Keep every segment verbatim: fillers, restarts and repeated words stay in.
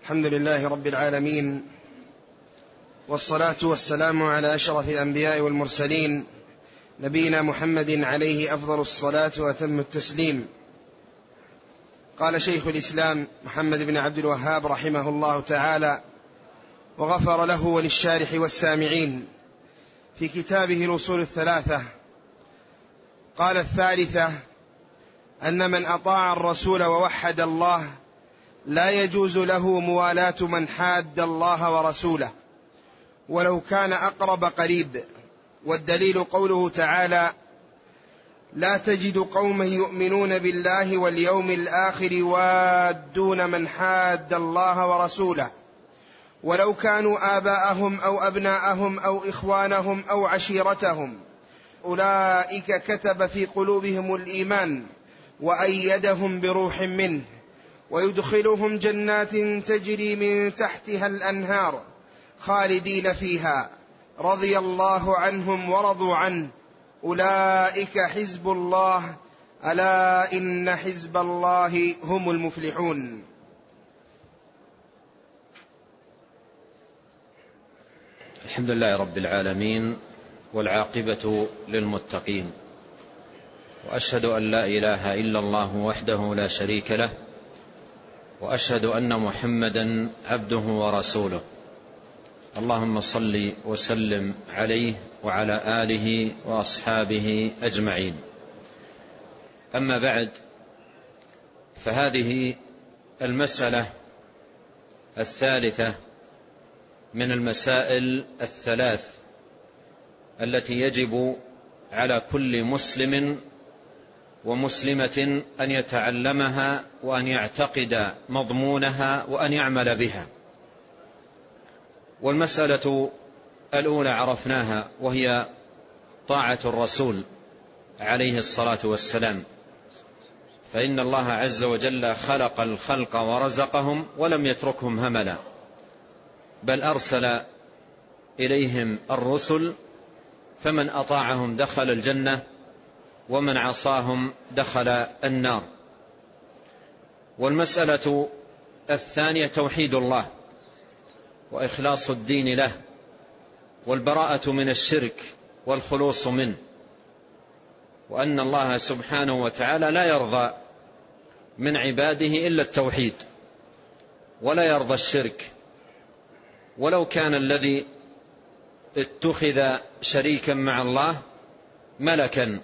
الحمد لله رب العالمين، والصلاة والسلام على أشرف الأنبياء والمرسلين، نبينا محمد عليه أفضل الصلاة وأتم التسليم. قال شيخ الإسلام محمد بن عبد الوهاب رحمه الله تعالى وغفر له وللشارح والسامعين في كتابه الأصول الثلاثة، قال: الثالثة أن من أطاع الرسول ووحد الله لا يجوز له موالاة من حاد الله ورسوله ولو كان أقرب قريب. والدليل قوله تعالى: لا تجد قوما يؤمنون بالله واليوم الآخر يوادون من حاد الله ورسوله ولو كانوا آباءهم أو أبناءهم أو إخوانهم أو عشيرتهم أولئك كتب في قلوبهم الإيمان وأيدهم بروح منه ويدخلهم جنات تجري من تحتها الأنهار خالدين فيها رضي الله عنهم ورضوا عنه أولئك حزب الله ألا إن حزب الله هم المفلحون. الحمد لله رب العالمين، والعاقبة للمتقين، وأشهد أن لا إله إلا الله وحده لا شريك له، وأشهد أن محمدا عبده ورسوله. اللهم صل وسلم عليه وعلى آله وأصحابه أجمعين. أما بعد، فهذه المسألة الثالثة من المسائل الثلاث التي يجب على كل مسلم ومسلمة أن يتعلمها وأن يعتقد مضمونها وأن يعمل بها. والمسألة الأولى عرفناها، وهي طاعة الرسول عليه الصلاة والسلام، فإن الله عز وجل خلق الخلق ورزقهم ولم يتركهم هملا، بل أرسل إليهم الرسل، فمن أطاعهم دخل الجنة ومن عصاهم دخل النار. والمسألة الثانية توحيد الله وإخلاص الدين له والبراءة من الشرك والخلوص منه، وأن الله سبحانه وتعالى لا يرضى من عباده إلا التوحيد، ولا يرضى الشرك، ولو كان الذي اتخذ شريكا مع الله ملكا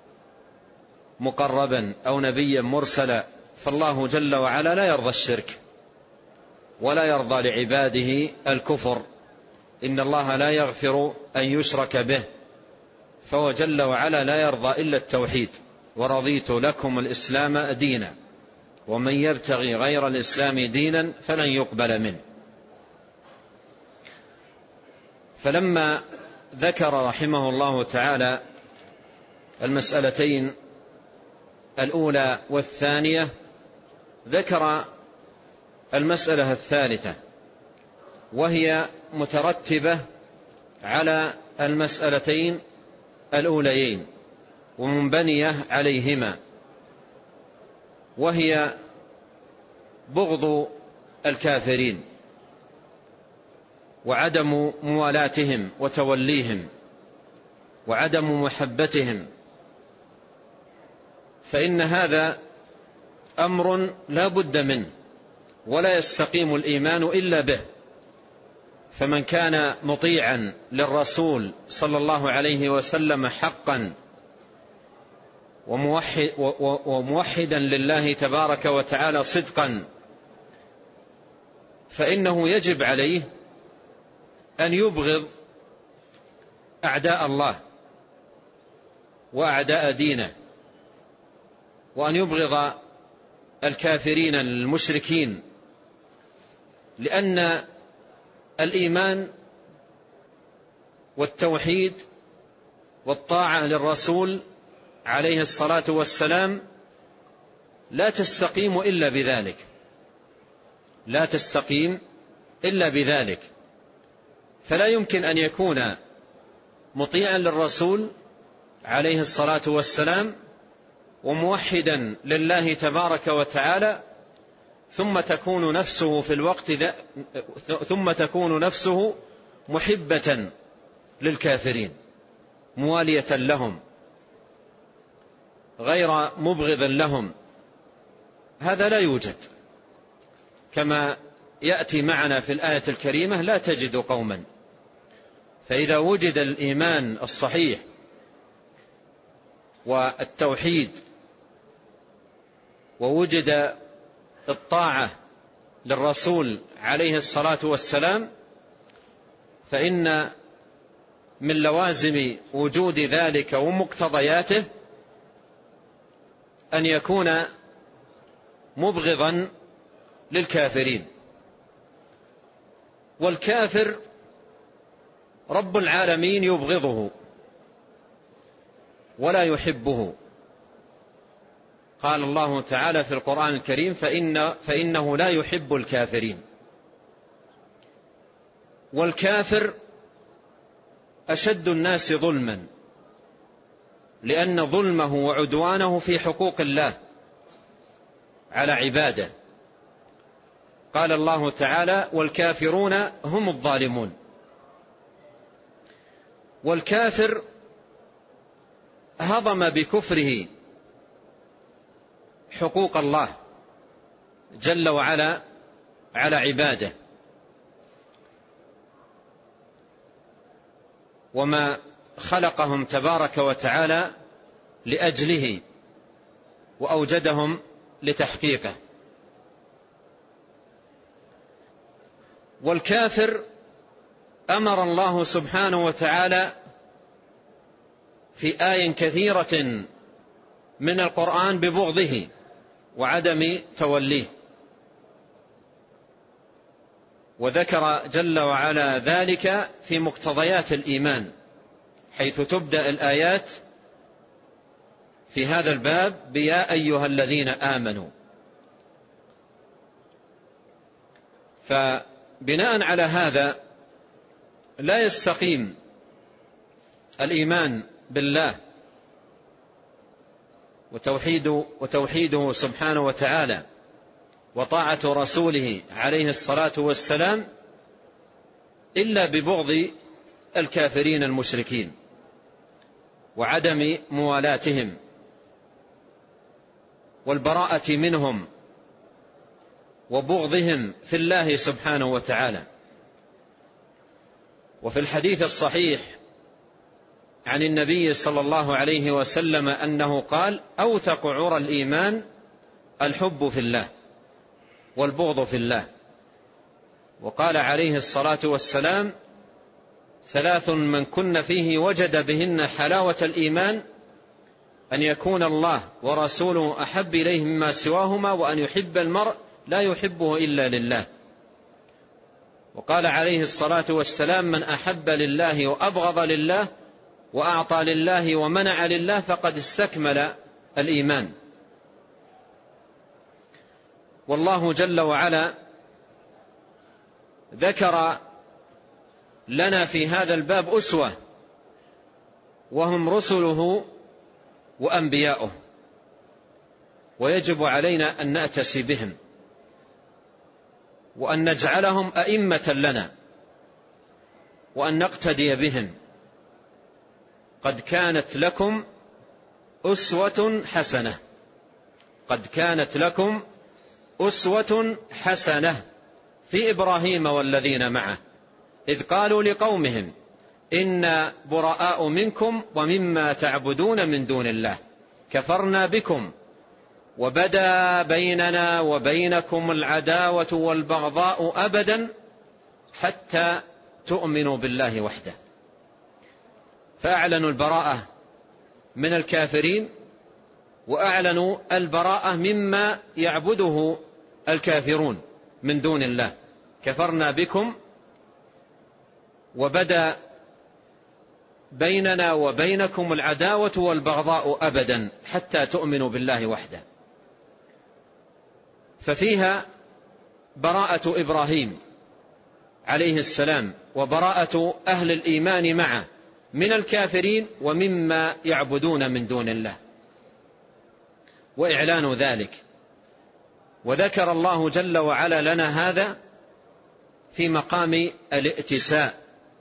مقربا أو نبيا مرسلا، فالله جل وعلا لا يرضى الشرك ولا يرضى لعباده الكفر. إن الله لا يغفر أن يشرك به، فهو جل وعلا لا يرضى إلا التوحيد. ورضيت لكم الإسلام دينا ومن يبتغي غير الإسلام دينا فلن يقبل منه. فلما ذكر رحمه الله تعالى المسألتين الأولى والثانية، ذكر المسألة الثالثة، وهي مترتبة على المسألتين الأوليين ومنبنية عليهما، وهي بغض الكافرين وعدم موالاتهم وتوليهم وعدم محبتهم، فإن هذا أمر لا بد منه ولا يستقيم الإيمان إلا به. فمن كان مطيعا للرسول صلى الله عليه وسلم حقا وموحد وموحدا لله تبارك وتعالى صدقا، فإنه يجب عليه أن يبغض أعداء الله وأعداء دينه، وأن يبغض الكافرين المشركين، لأن الإيمان والتوحيد والطاعة للرسول عليه الصلاة والسلام لا تستقيم إلا بذلك، لا تستقيم إلا بذلك. فلا يمكن أن يكون مطيعا للرسول عليه الصلاة والسلام وموحدا لله تبارك وتعالى ثم تكون نفسه في الوقت ذا ثم تكون نفسه محبة للكافرين موالية لهم غير مبغض لهم، هذا لا يوجد، كما يأتي معنا في الآية الكريمة: لا تجد قوما. فإذا وجد الإيمان الصحيح والتوحيد ووجد الطاعة للرسول عليه الصلاة والسلام، فإن من لوازم وجود ذلك ومقتضياته أن يكون مبغضا للكافرين. والكافر رب العالمين يبغضه ولا يحبه. قال الله تعالى في القرآن الكريم: فإن فإنه لا يحب الكافرين. والكافر أشد الناس ظلما، لأن ظلمه وعدوانه في حقوق الله على عباده. قال الله تعالى: والكافرون هم الظالمون. والكافر هضم بكفره حقوق الله جل وعلا على عباده، وما خلقهم تبارك وتعالى لأجله وأوجدهم لتحقيقه. والكافر أمر الله سبحانه وتعالى في آي كثيرة من القرآن ببغضه وعدم توليه، وذكر جل وعلا ذلك في مقتضيات الإيمان، حيث تبدأ الآيات في هذا الباب بيا أيها الذين آمنوا. فبناء على هذا لا يستقيم الإيمان بالله وتوحيده, وتوحيده سبحانه وتعالى وطاعة رسوله عليه الصلاة والسلام إلا ببغض الكافرين المشركين وعدم موالاتهم والبراءة منهم وبغضهم في الله سبحانه وتعالى. وفي الحديث الصحيح عن النبي صلى الله عليه وسلم أنه قال: أوثق عرى الإيمان الحب في الله والبغض في الله. وقال عليه الصلاة والسلام: ثلاث من كن فيه وجد بهن حلاوة الإيمان: أن يكون الله ورسوله أحب إليه مما سواهما، وأن يحب المرء لا يحبه إلا لله. وقال عليه الصلاة والسلام: من أحب لله وأبغض لله وأعطى لله ومنع لله فقد استكمل الإيمان. والله جل وعلا ذكر لنا في هذا الباب أسوة، وهم رسله وأنبياؤه، ويجب علينا أن نأتسي بهم وأن نجعلهم أئمة لنا وأن نقتدي بهم. قد كانت لكم أسوة حسنة قد كانت لكم أسوة حسنة في إبراهيم والذين معه إذ قالوا لقومهم إنا براء منكم ومما تعبدون من دون الله كفرنا بكم وبدا بيننا وبينكم العداوة والبغضاء أبدا حتى تؤمنوا بالله وحده. فأعلنوا البراءة من الكافرين وأعلنوا البراءة مما يعبده الكافرون من دون الله. كفرنا بكم وبدا بيننا وبينكم العداوة والبغضاء أبدا حتى تؤمنوا بالله وحده. ففيها براءة إبراهيم عليه السلام وبراءة أهل الإيمان معه من الكافرين ومما يعبدون من دون الله، وإعلان ذلك وذكر الله جل وعلا لنا هذا في مقام الائتساء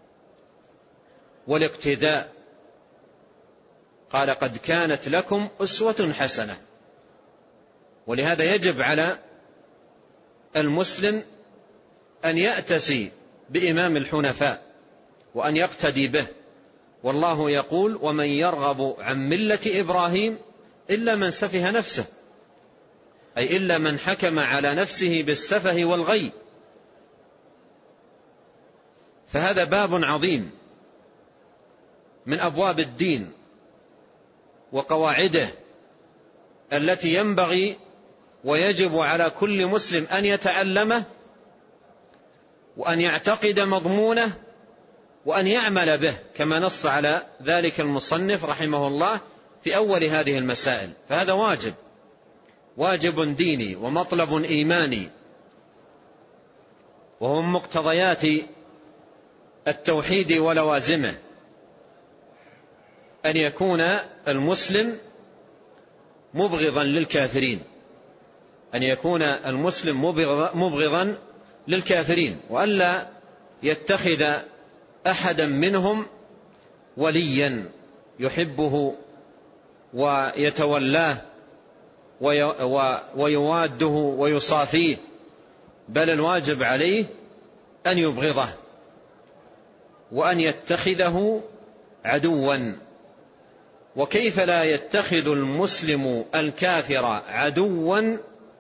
والاقتداء. قال قد كانت لكم أسوة حسنة. ولهذا يجب على المسلم أن يأتسي بإمام الحنفاء وأن يقتدي به. والله يقول ومن يرغب عن ملة إبراهيم إلا من سفه نفسه، أي إلا من حكم على نفسه بالسفه والغي. فهذا باب عظيم من أبواب الدين وقواعده التي ينبغي ويجب على كل مسلم أن يتعلمه وأن يعتقد مضمونه وأن يعمل به، كما نص على ذلك المصنف رحمه الله في أول هذه المسائل. فهذا واجب واجب ديني ومطلب إيماني، وهو من مقتضيات التوحيد ولوازمه أن يكون المسلم مبغضا للكافرين، أن يكون المسلم مبغضا للكافرين، وألا يتخذ أحدا منهم وليا يحبه ويتولاه ويواده ويصافيه، بل الواجب عليه أن يبغضه وأن يتخذه عدوا. وكيف لا يتخذ المسلم الكافر عدوا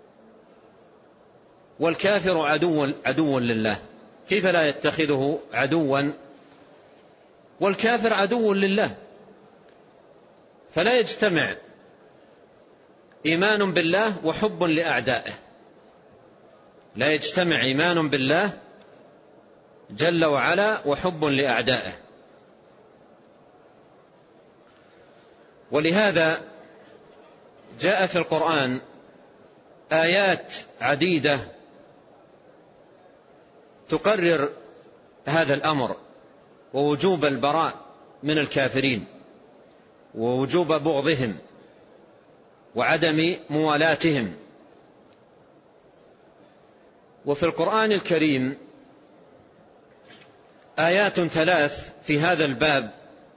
والكافر عدو, عدو لله؟ كيف لا يتخذه عدوا والكافر عدو لله؟ فلا يجتمع إيمان بالله وحب لأعدائه، لا يجتمع إيمان بالله جل وعلا وحب لأعدائه. ولهذا جاء في القرآن آيات عديدة تقرر هذا الأمر ووجوب البراء من الكافرين ووجوب بغضهم وعدم موالاتهم. وفي القرآن الكريم آيات ثلاث في هذا الباب.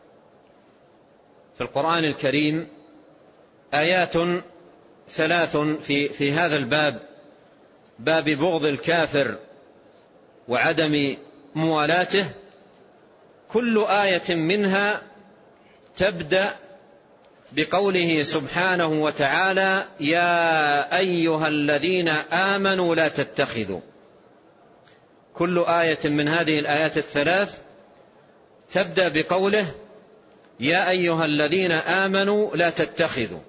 في القرآن الكريم آيات ثلاث في, في هذا الباب، باب بغض الكافر وعدم موالاته. كل آية منها تبدأ بقوله سبحانه وتعالى يا أيها الذين آمنوا لا تتخذوا. كل آية من هذه الآيات الثلاث تبدأ بقوله يا أيها الذين آمنوا لا تتخذوا.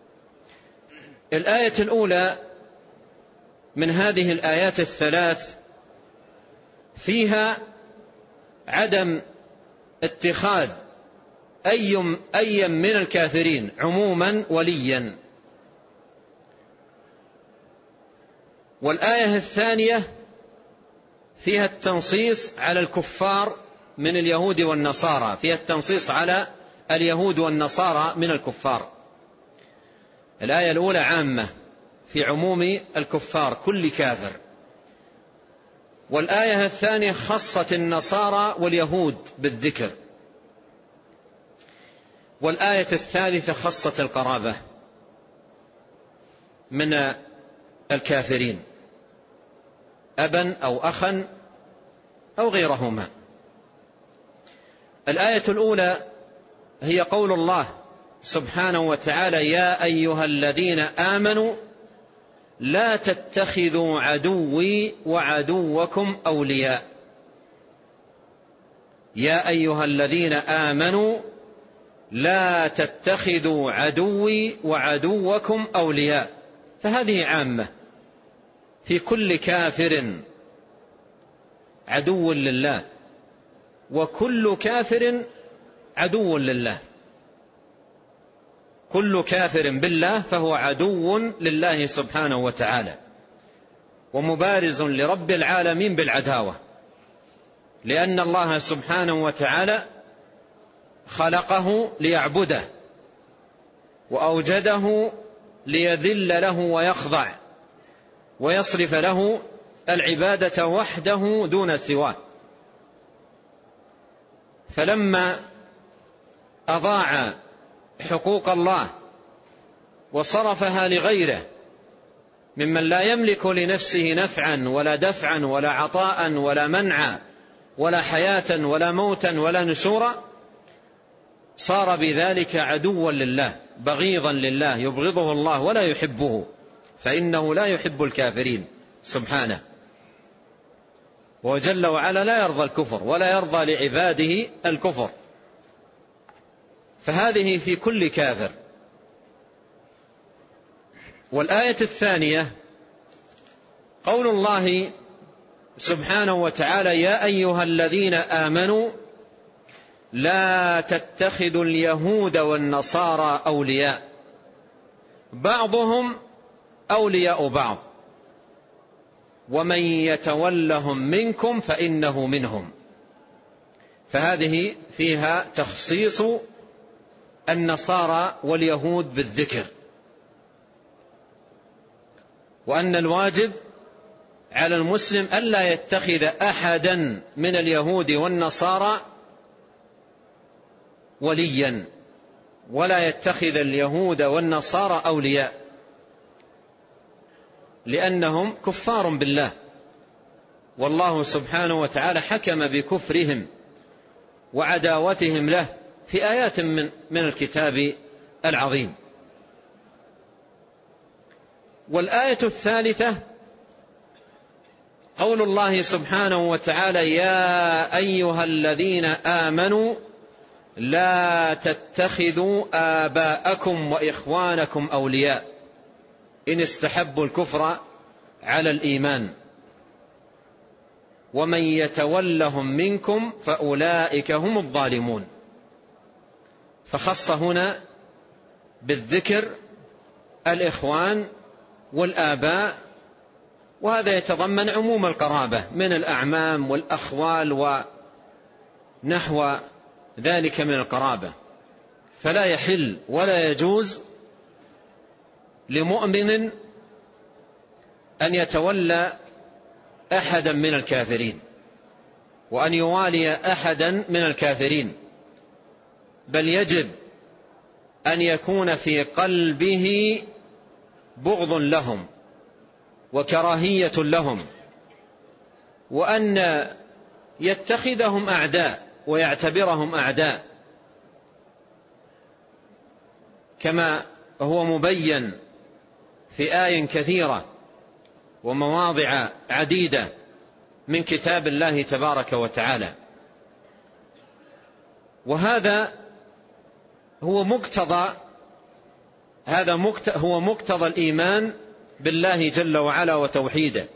الآية الأولى من هذه الآيات الثلاث فيها عدم اتخاذ أي أي من الكافرين عموما وليا. والآية الثانية فيها التنصيص على الكفار من اليهود والنصارى، فيها التنصيص على اليهود والنصارى من الكفار. الآية الأولى عامة في عموم الكفار كل كافر، والآية الثانية خصت النصارى واليهود بالذكر، والآية الثالثة خصت القرابة من الكافرين أبا أو أخا أو غيرهما. الآية الأولى هي قول الله سبحانه وتعالى يا أيها الذين آمنوا لا تتخذوا عدوي وعدوكم أولياء. يا أيها الذين آمنوا لا تتخذوا عدوي وعدوكم أولياء. فهذه عامة في كل كافر عدو لله، وكل كافر عدو لله. كل كافر بالله فهو عدو لله سبحانه وتعالى ومبارز لرب العالمين بالعداوة، لأن الله سبحانه وتعالى خلقه ليعبده وأوجده ليذل له ويخضع، ويصرف له العبادة وحده دون سواه. فلما أضاع حقوق الله وصرفها لغيره ممن لا يملك لنفسه نفعا ولا دفعا ولا عطاء ولا منعا ولا حياة ولا موتا ولا نشورا، صار بذلك عدوا لله بغيضا لله، يبغضه الله ولا يحبه، فإنه لا يحب الكافرين سبحانه. وجل وعلا لا يرضى الكفر ولا يرضى لعباده الكفر، فهذه في كل كافر. والآية الثانية قول الله سبحانه وتعالى: يا أيها الذين آمنوا لا تتخذوا اليهود والنصارى أولياء بعضهم أولياء بعض ومن يتولهم منكم فإنه منهم. فهذه فيها تخصيص النصارى واليهود بالذكر، وأن الواجب على المسلم ألا يتخذ أحدا من اليهود والنصارى وليا، ولا يتخذ اليهود والنصارى أولياء، لأنهم كفار بالله، والله سبحانه وتعالى حكم بكفرهم وعداوتهم له في آيات من, من الكتاب العظيم. والآية الثالثة قول الله سبحانه وتعالى: يا أيها الذين آمنوا لا تتخذوا آباءكم وإخوانكم أولياء إن استحبوا الكفر على الإيمان ومن يتولهم منكم فأولئك هم الظالمون. فخص هنا بالذكر الإخوان والآباء، وهذا يتضمن عموم القرابة من الأعمام والأخوال ونحو ذلك من القرابة. فلا يحل ولا يجوز لمؤمن أن يتولى أحدا من الكافرين وأن يوالي أحدا من الكافرين، بل يجب أن يكون في قلبه بغض لهم وكراهية لهم، وأن يتخذهم أعداء ويعتبرهم أعداء، كما هو مبين في آي كثيرة ومواضع عديدة من كتاب الله تبارك وتعالى. وهذا هو مقتضى هذا هو مقتضى الإيمان بالله جل وعلا وتوحيده،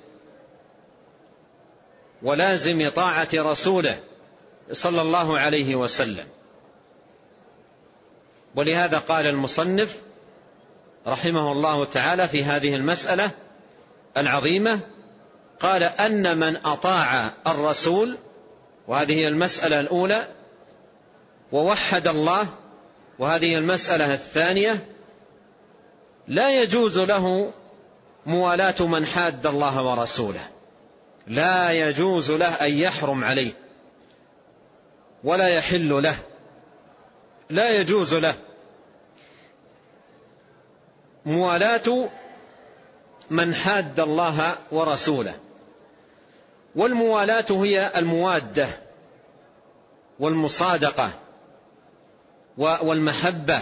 ولازم طاعة رسوله صلى الله عليه وسلم. ولهذا قال المصنف رحمه الله تعالى في هذه المسألة العظيمة، قال: أن من أطاع الرسول، وهذه هي المسألة الأولى، ووحد الله، وهذه المسألة الثانية، لا يجوز له موالاة من حاد الله ورسوله، لا يجوز له أن يحرم عليه ولا يحل له، لا يجوز له موالاة من حاد الله ورسوله. والموالاة هي الموادة والمصادقة والمحبة،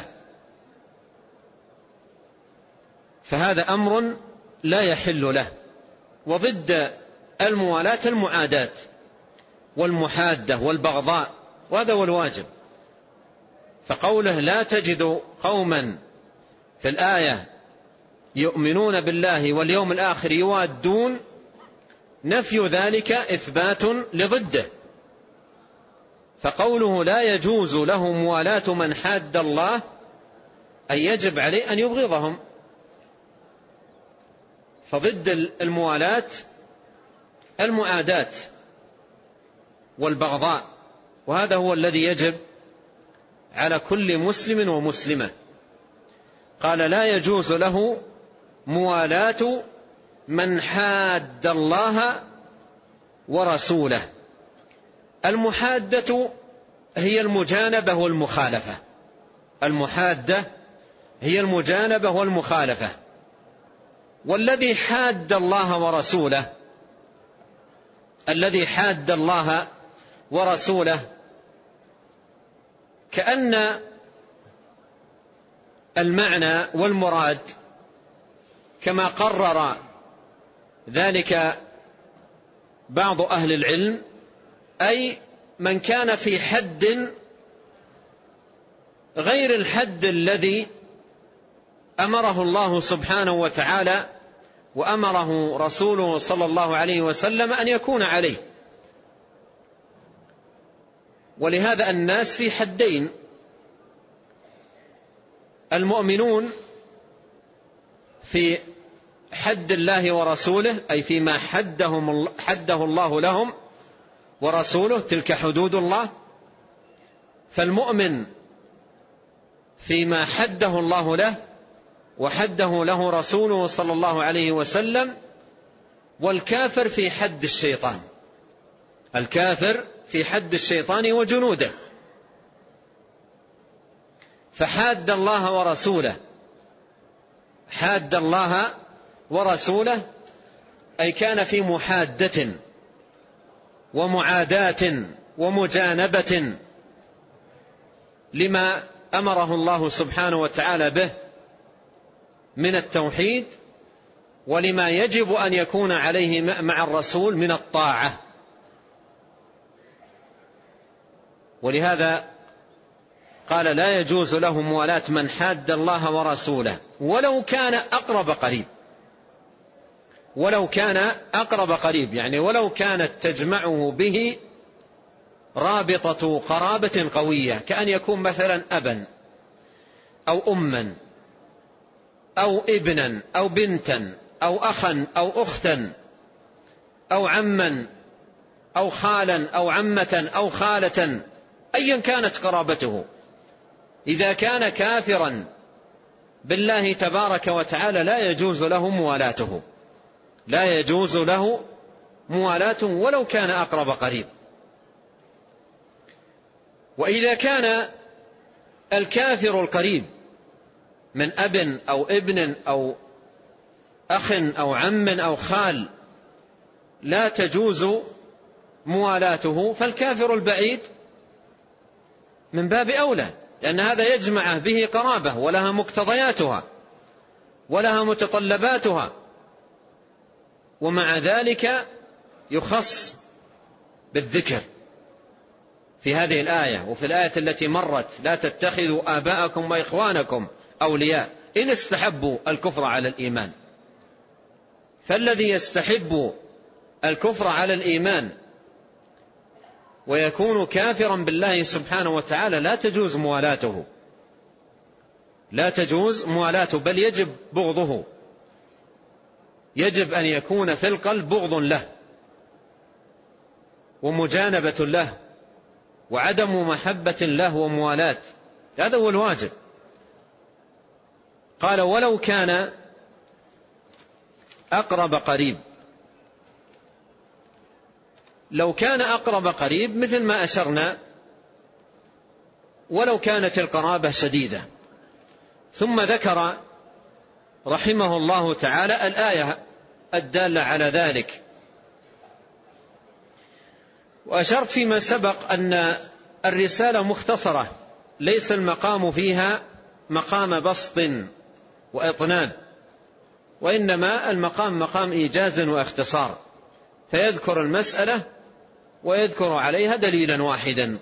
فهذا أمر لا يحل له. وضد الموالاة المعاداة والمحادة والبغضاء، وهذا هو الواجب. فقوله لا تجد قوما في الآية يؤمنون بالله واليوم الآخر يوادون، نفي ذلك إثبات لضده. فقوله لا يجوز له موالاة من حاد الله أي يجب عليه أن يبغضهم. فضد الموالاة المعاداة والبغضاء، وهذا هو الذي يجب على كل مسلم ومسلمة. قال لا يجوز له موالاة من حاد الله ورسوله. المحادة هي المجانبة والمخالفة، المحادة هي المجانبة والمخالفة. والذي حاد الله ورسوله، الذي حاد الله ورسوله كأن المعنى والمراد كما قرر ذلك بعض أهل العلم، أي من كان في حد غير الحد الذي أمره الله سبحانه وتعالى وأمره رسوله صلى الله عليه وسلم أن يكون عليه. ولهذا الناس في حدين: المؤمنون في حد الله ورسوله، أي فيما حدهم حده الله لهم ورسوله، تلك حدود الله. فالمؤمن فيما حده الله له وحده له رسوله صلى الله عليه وسلم. والكافر في حد الشيطان، الكافر في حد الشيطان وجنوده. فحاد الله ورسوله، حاد الله ورسوله أي كان في محادة ومعاداة ومجانبة لما أمره الله سبحانه وتعالى به من التوحيد، ولما يجب أن يكون عليه مع الرسول من الطاعة. ولهذا قال: لا يجوز له موالاة من حاد الله ورسوله ولو كان أقرب قريب. ولو كان أقرب قريب يعني ولو كانت تجمعه به رابطة قرابة قوية، كأن يكون مثلا أبا أو أما أو ابنا أو بنتا أو أخا أو أختا أو عما أو خالا أو عمة أو خالة، أيا كانت قرابته. إذا كان كافرا بالله تبارك وتعالى لا يجوز له موالاته، لا يجوز له موالاته ولو كان أقرب قريب. وإذا كان الكافر القريب من أب أو ابن أو أخ أو عم أو خال لا تجوز موالاته، فالكافر البعيد من باب أولى، لأن هذا يجمع به قرابة ولها مقتضياتها ولها متطلباتها. ومع ذلك يخص بالذكر في هذه الآية وفي الآية التي مرت: لا تتخذوا آباءكم وإخوانكم أولياء إن استحبوا الكفر على الإيمان. فالذي يستحب الكفر على الإيمان ويكون كافرا بالله سبحانه وتعالى لا تجوز موالاته، لا تجوز موالاته، بل يجب بغضه، يجب أن يكون في القلب بغض له ومجانبة له وعدم محبة له وموالاة، هذا هو الواجب. قال: ولو كان أقرب قريب. لو كان أقرب قريب مثل ما أشرنا، ولو كانت القرابة شديدة. ثم ذكر رحمه الله تعالى الآية الدالة على ذلك. وأشرت فيما سبق أن الرسالة مختصرة، ليس المقام فيها مقام بسط وإطناب، وإنما المقام مقام إيجاز واختصار، فيذكر المسألة ويذكر عليها دليلا واحدا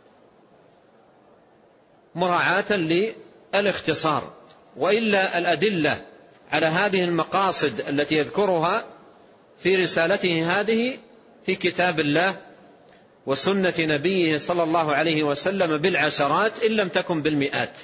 مراعاة للاختصار. وإلا الأدلة على هذه المقاصد التي يذكرها في رسالته هذه في كتاب الله وسنة نبيه صلى الله عليه وسلم بالعشرات إن لم تكن بالمئات.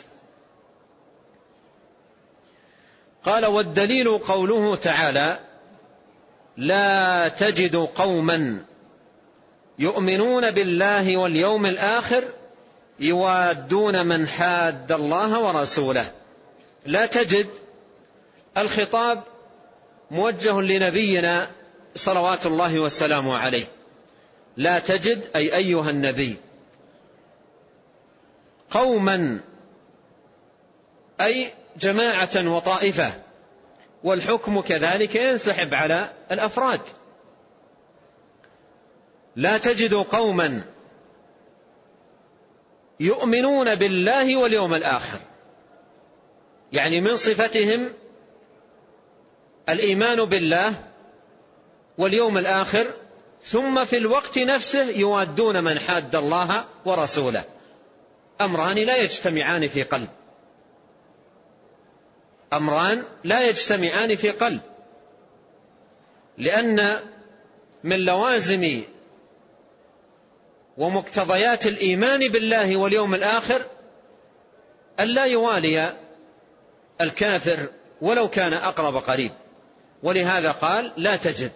قال: والدليل قوله تعالى: لا تجد قوما يؤمنون بالله واليوم الآخر يوادون من حاد الله ورسوله. لا تجد، الخطاب موجه لنبينا صلوات الله وسلامه عليه. لا تجد أي أيها النبي قوما أي جماعة وطائفة، والحكم كذلك ينسحب على الأفراد. لا تجد قوما يؤمنون بالله واليوم الآخر، يعني من صفتهم الإيمان بالله واليوم الآخر، ثم في الوقت نفسه يوادون من حاد الله ورسوله. أمران لا يجتمعان في قلب، أمران لا يجتمعان في قلب، لأن من لوازم ومقتضيات الإيمان بالله واليوم الآخر أن لا يوالي الكافر ولو كان أقرب قريب. ولهذا قال لا تجد،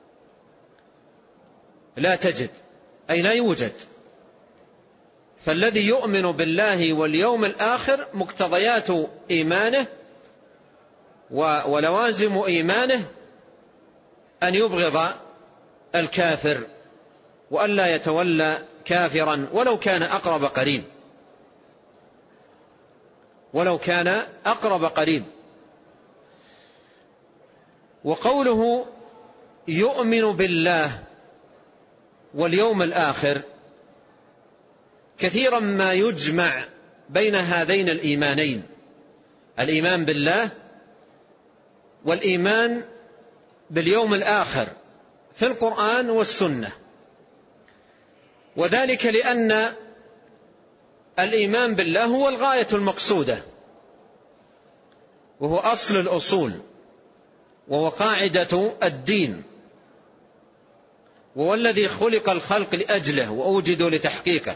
لا تجد أي لا يوجد. فالذي يؤمن بالله واليوم الآخر مقتضيات إيمانه ولوازم إيمانه أن يبغض الكافر وأن لا يتولى كافرا ولو كان أقرب قريب، ولو كان أقرب قريب. وقوله يؤمن بالله واليوم الآخر كثيرا ما يجمع بين هذين الإيمانين، الإيمان بالله والإيمان باليوم الآخر في القرآن والسنة، وذلك لأن الإيمان بالله هو الغاية المقصودة، وهو أصل الأصول، وهو قاعدة الدين، وهو الذي خلق الخلق لأجله وأوجدوا لتحقيقه.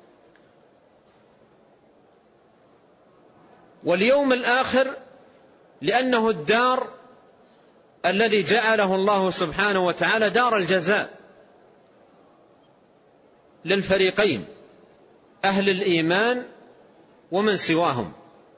واليوم الآخر لأنه الدار الذي جعله الله سبحانه وتعالى دار الجزاء للفريقين، أهل الإيمان ومن سواهم.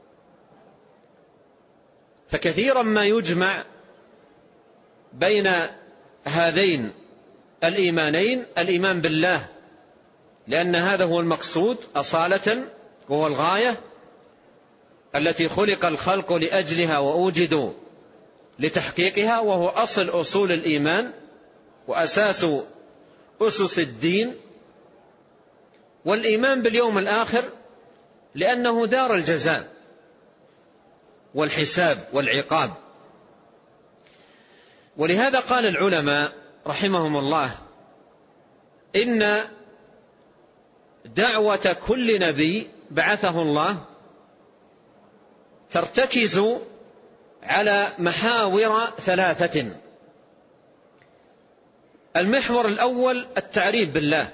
فكثيرا ما يجمع بين هذين الإيمانين، الإيمان بالله لأن هذا هو المقصود أصالة، وهو الغاية التي خلق الخلق لأجلها وأوجدوا لتحقيقها، وهو أصل أصول الإيمان وأساس أسس الدين. والإيمان باليوم الآخر لأنه دار الجزاء والحساب والعقاب. ولهذا قال العلماء رحمهم الله إن دعوة كل نبي بعثه الله ترتكز على محاور ثلاثة. المحور الأول التعريف بالله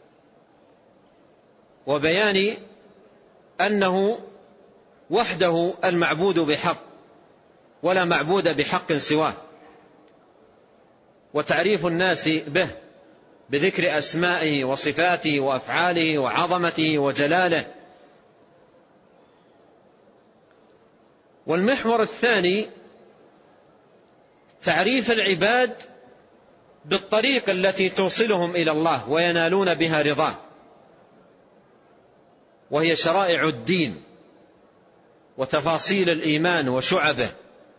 وبيان أنه وحده المعبود بحق ولا معبود بحق سواه، وتعريف الناس به بذكر أسمائه وصفاته وأفعاله وعظمته وجلاله. والمحور الثاني تعريف العباد بالطريق التي توصلهم إلى الله وينالون بها رضاه، وهي شرائع الدين وتفاصيل الإيمان وشعبه.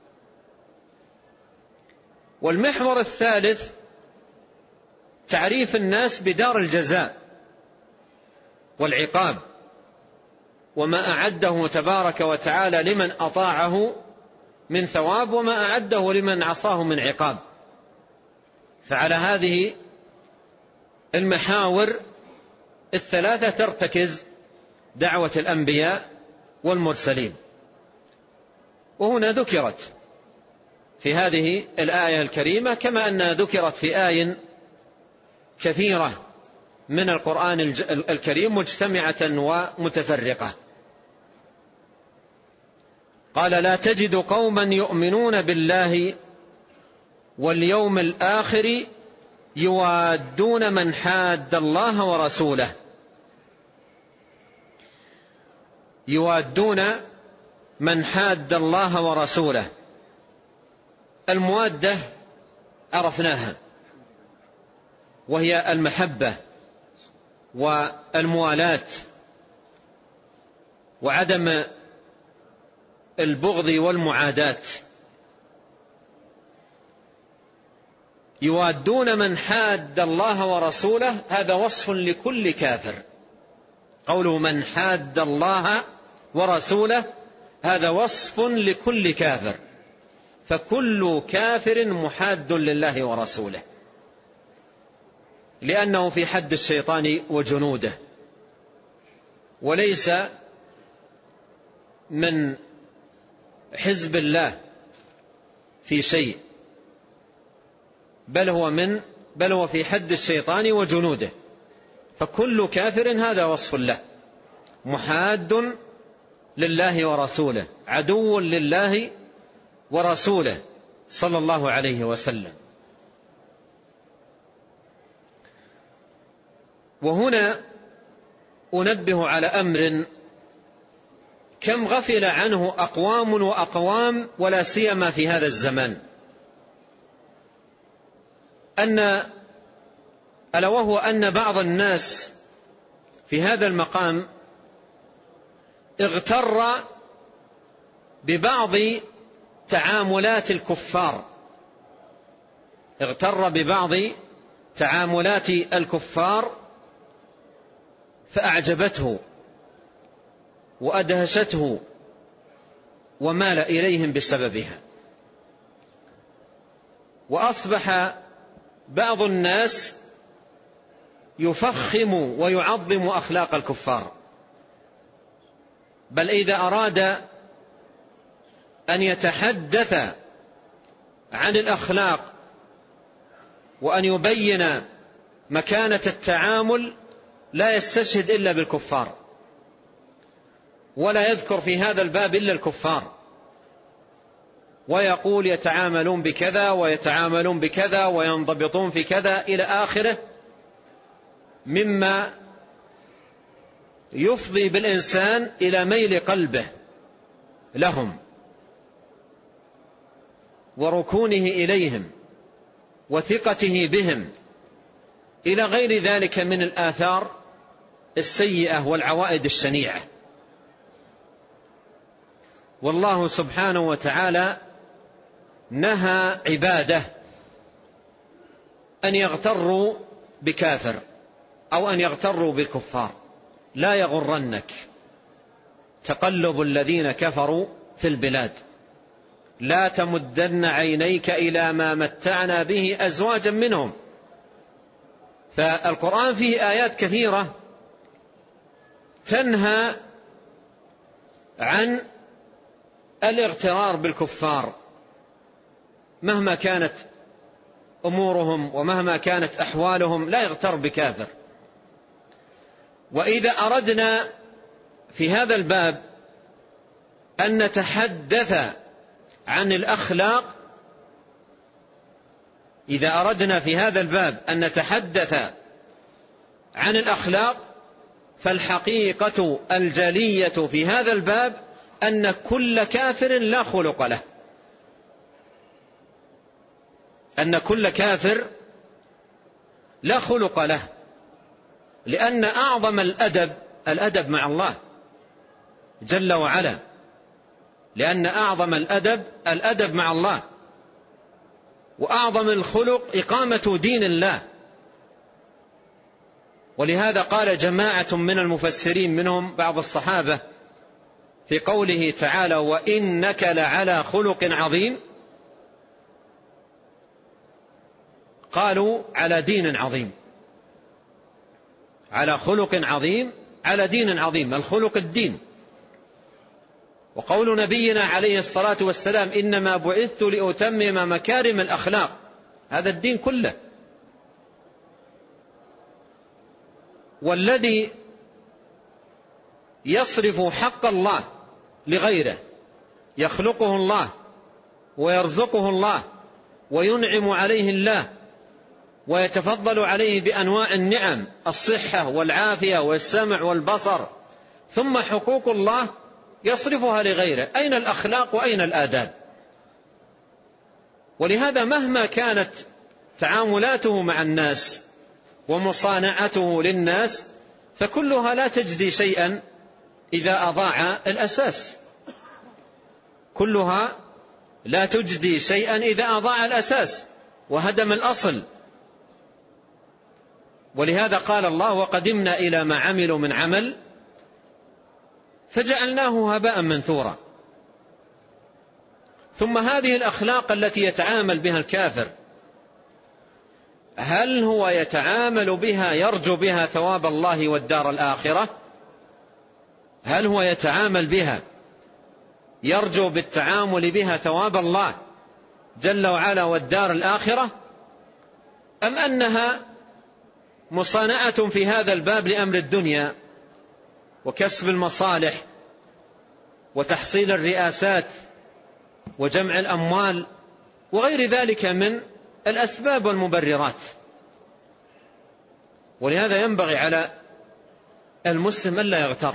والمحور الثالث تعريف الناس بدار الجزاء والعقاب، وما أعده تبارك وتعالى لمن أطاعه من ثواب، وما أعده لمن عصاه من عقاب. فعلى هذه المحاور الثلاثة ترتكز دعوة الأنبياء والمرسلين. وهنا ذكرت في هذه الآية الكريمة كما أنها ذكرت في آي كثيرة من القرآن الكريم مجتمعة ومتفرقة. قال لا تجد قوما يؤمنون بالله واليوم الآخر يوادون من حاد الله ورسوله، يوادون من حاد الله ورسوله. الموادة عرفناها، وهي المحبة والموالاة وعدم البغض والمعاداة. يوادون من حاد الله ورسوله، هذا وصف لكل كافر. قوله من حاد الله ورسوله هذا وصف لكل كافر، فكل كافر محاد لله ورسوله، لأنه في حد الشيطان وجنوده، وليس من حزب الله في شيء، بل هو من بل هو في حد الشيطان وجنوده. فكل كافر هذا وصف له، محاد لله ورسوله، عدو لله ورسوله صلى الله عليه وسلم. وهنا أنبه على أمر كم غفل عنه أقوام وأقوام، ولا سيما في هذا الزمان، أن ألا وهو أن بعض الناس في هذا المقام اغتر ببعض تعاملات الكفار، اغتر ببعض تعاملات الكفار فأعجبته وأدهشته ومال إليهم بسببها. وأصبح بعض الناس يفخم ويعظم أخلاق الكفار، بل إذا أراد أن يتحدث عن الأخلاق وأن يبين مكانة التعامل لا يستشهد إلا بالكفار، ولا يذكر في هذا الباب إلا الكفار، ويقول يتعاملون بكذا ويتعاملون بكذا وينضبطون في كذا إلى آخره، مما يفضي بالإنسان إلى ميل قلبه لهم وركونه إليهم وثقته بهم، إلى غير ذلك من الآثار السيئة والعوائد الشنيعة. والله سبحانه وتعالى نهى عباده أن يغتروا بكافر أو أن يغتروا بالكفار. لا يغرنك تقلب الذين كفروا في البلاد، لا تمدن عينيك إلى ما متعنا به أزواجا منهم. فالقرآن فيه آيات كثيرة تنهى عن الاغترار بالكفار مهما كانت أمورهم ومهما كانت أحوالهم، لا يغتر بكافر. وإذا أردنا في هذا الباب أن نتحدث عن الأخلاق، إذا أردنا في هذا الباب أن نتحدث عن الأخلاق، فالحقيقة الجلية في هذا الباب أن كل كافر لا خلق له، أن كل كافر لا خلق له، لأن أعظم الأدب الأدب مع الله جل وعلا، لأن أعظم الأدب الأدب مع الله، وأعظم الخلق إقامة دين الله. ولهذا قال جماعة من المفسرين منهم بعض الصحابة في قوله تعالى وإنك لعلى خلق عظيم، قالوا على دين عظيم، على خلق عظيم، على دين عظيم. الخلق الدين. وقول نبينا عليه الصلاة والسلام إنما بعثت لأتمم مكارم الأخلاق، هذا الدين كله. والذي يصرف حق الله لغيره يخلقه الله ويرزقه الله وينعم عليه الله ويتفضل عليه بأنواع النعم، الصحة والعافية والسمع والبصر، ثم حقوق الله يصرفها لغيره. أين الأخلاق وأين الآداب؟ ولهذا مهما كانت تعاملاته مع الناس ومصانعته للناس فكلها لا تجدي شيئا إذا أضاع الأساس، كلها لا تجدي شيئا إذا أضاع الأساس وهدم الأصل. ولهذا قال الله: وقدمنا إلى ما عملوا من عمل فجعلناه هباء منثورا. ثم هذه الأخلاق التي يتعامل بها الكافر، هل هو يتعامل بها يرجو بها ثواب الله والدار الآخرة؟ هل هو يتعامل بها يرجو بالتعامل بها ثواب الله جل وعلا والدار الآخرة، أم أنها مصانعة في هذا الباب لأمر الدنيا وكسب المصالح وتحصيل الرئاسات وجمع الأموال وغير ذلك من الأسباب والمبررات؟ ولهذا ينبغي على المسلم ألا يغتر،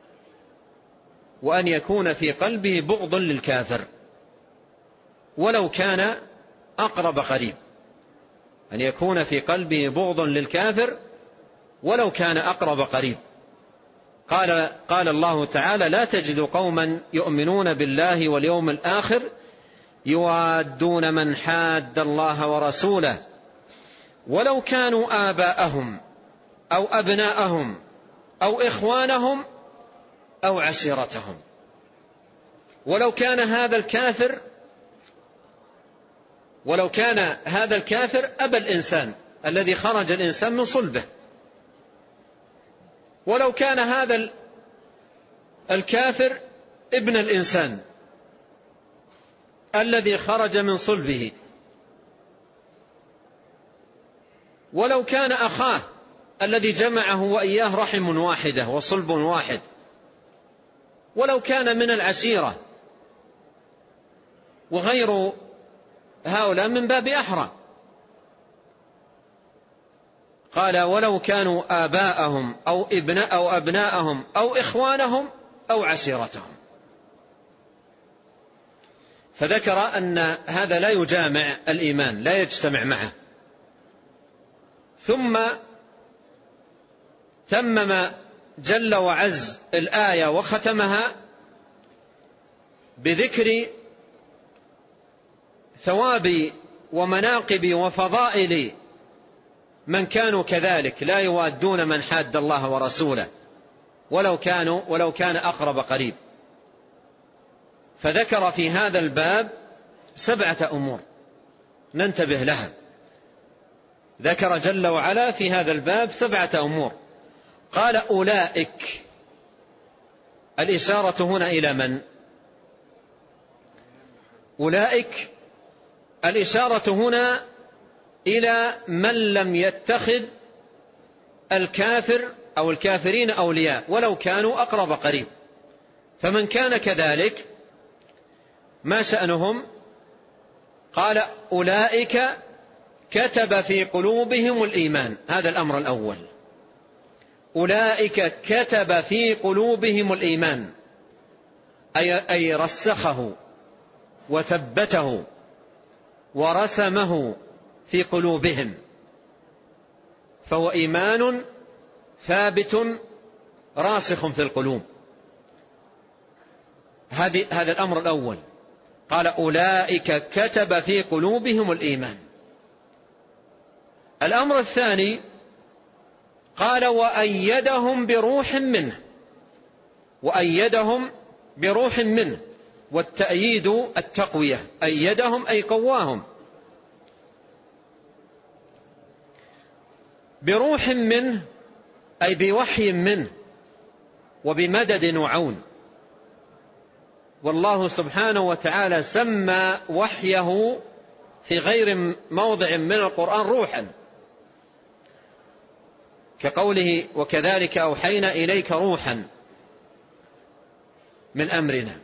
وأن يكون في قلبه بغض للكافر ولو كان أقرب قريب، أن يكون في قلبه بغض للكافر ولو كان أقرب قريب. قال, قال الله تعالى: لا تجد قوما يؤمنون بالله واليوم الآخر يوادون من حاد الله ورسوله ولو كانوا آباءهم أو أبناءهم أو إخوانهم أو عشيرتهم. ولو كان هذا الكافر ولو كان هذا الكافر أبا الإنسان الذي خرج الإنسان من صلبه، ولو كان هذا الكافر ابن الإنسان الذي خرج من صلبه، ولو كان أخاه الذي جمعه وإياه رحم واحدة وصلب واحد، ولو كان من العشيرة، وغير هؤلاء من باب أحرى. قال: ولو كانوا آباءهم أو ابناء أو أبناءهم أو إخوانهم أو عشيرتهم. فذكر أن هذا لا يجامع الإيمان، لا يجتمع معه. ثم تمم جل وعز الآية وختمها بذكر ثواب ومناقب وفضائل من كانوا كذلك لا يوادون من حاد الله ورسوله ولو كانوا ولو كان أقرب قريب. فذكر في هذا الباب سبعة أمور ننتبه لها. ذكر جل وعلا في هذا الباب سبعة أمور. قال: أولئك. الإشارة هنا إلى من؟ أولئك الإشارة هنا إلى من لم يتخذ الكافر أو الكافرين أولياء ولو كانوا أقرب قريب. فمن كان كذلك ما شأنهم؟ قال: أولئك كتب في قلوبهم الإيمان. هذا الأمر الأول. أولئك كتب في قلوبهم الإيمان، أي, أي رسخه وثبته ورسمه في قلوبهم، فهو إيمان ثابت راسخ في القلوب. هذا الأمر الأول. قال: أولئك كتب في قلوبهم الإيمان. الأمر الثاني قال: وأيدهم بروح منه. وأيدهم بروح منه، والتأييد التقوية، أيدهم أي قواهم بروح منه، أي بوحي منه وبمدد وعون. والله سبحانه وتعالى سمى وحيه في غير موضع من القرآن روحا، كقوله: وكذلك أوحينا إليك روحا من أمرنا.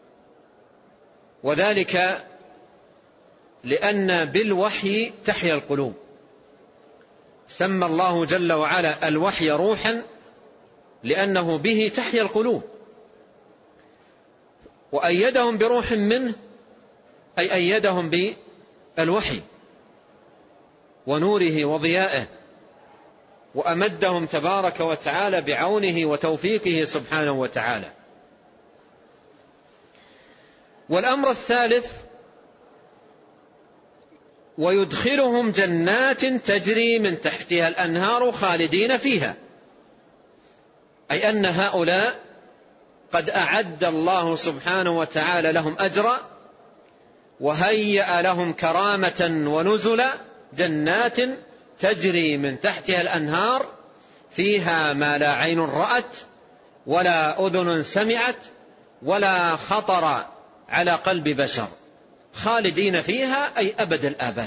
وذلك لأن بالوحي تحيا القلوب. سمى الله جل وعلا الوحي روحا لأنه به تحيا القلوب. وأيدهم بروح منه، أي أيدهم الوحي ونوره وضيائه، وأمدهم تبارك وتعالى بعونه وتوفيقه سبحانه وتعالى. والأمر الثالث: ويدخلهم جنات تجري من تحتها الأنهار خالدين فيها، أي أن هؤلاء قد أعد الله سبحانه وتعالى لهم أجرا وهيأ لهم كرامة ونزلا، جنات تجري من تحتها الأنهار فيها ما لا عين رأت ولا أذن سمعت ولا خطر على قلب بشر، خالدين فيها أي أبد الآباد.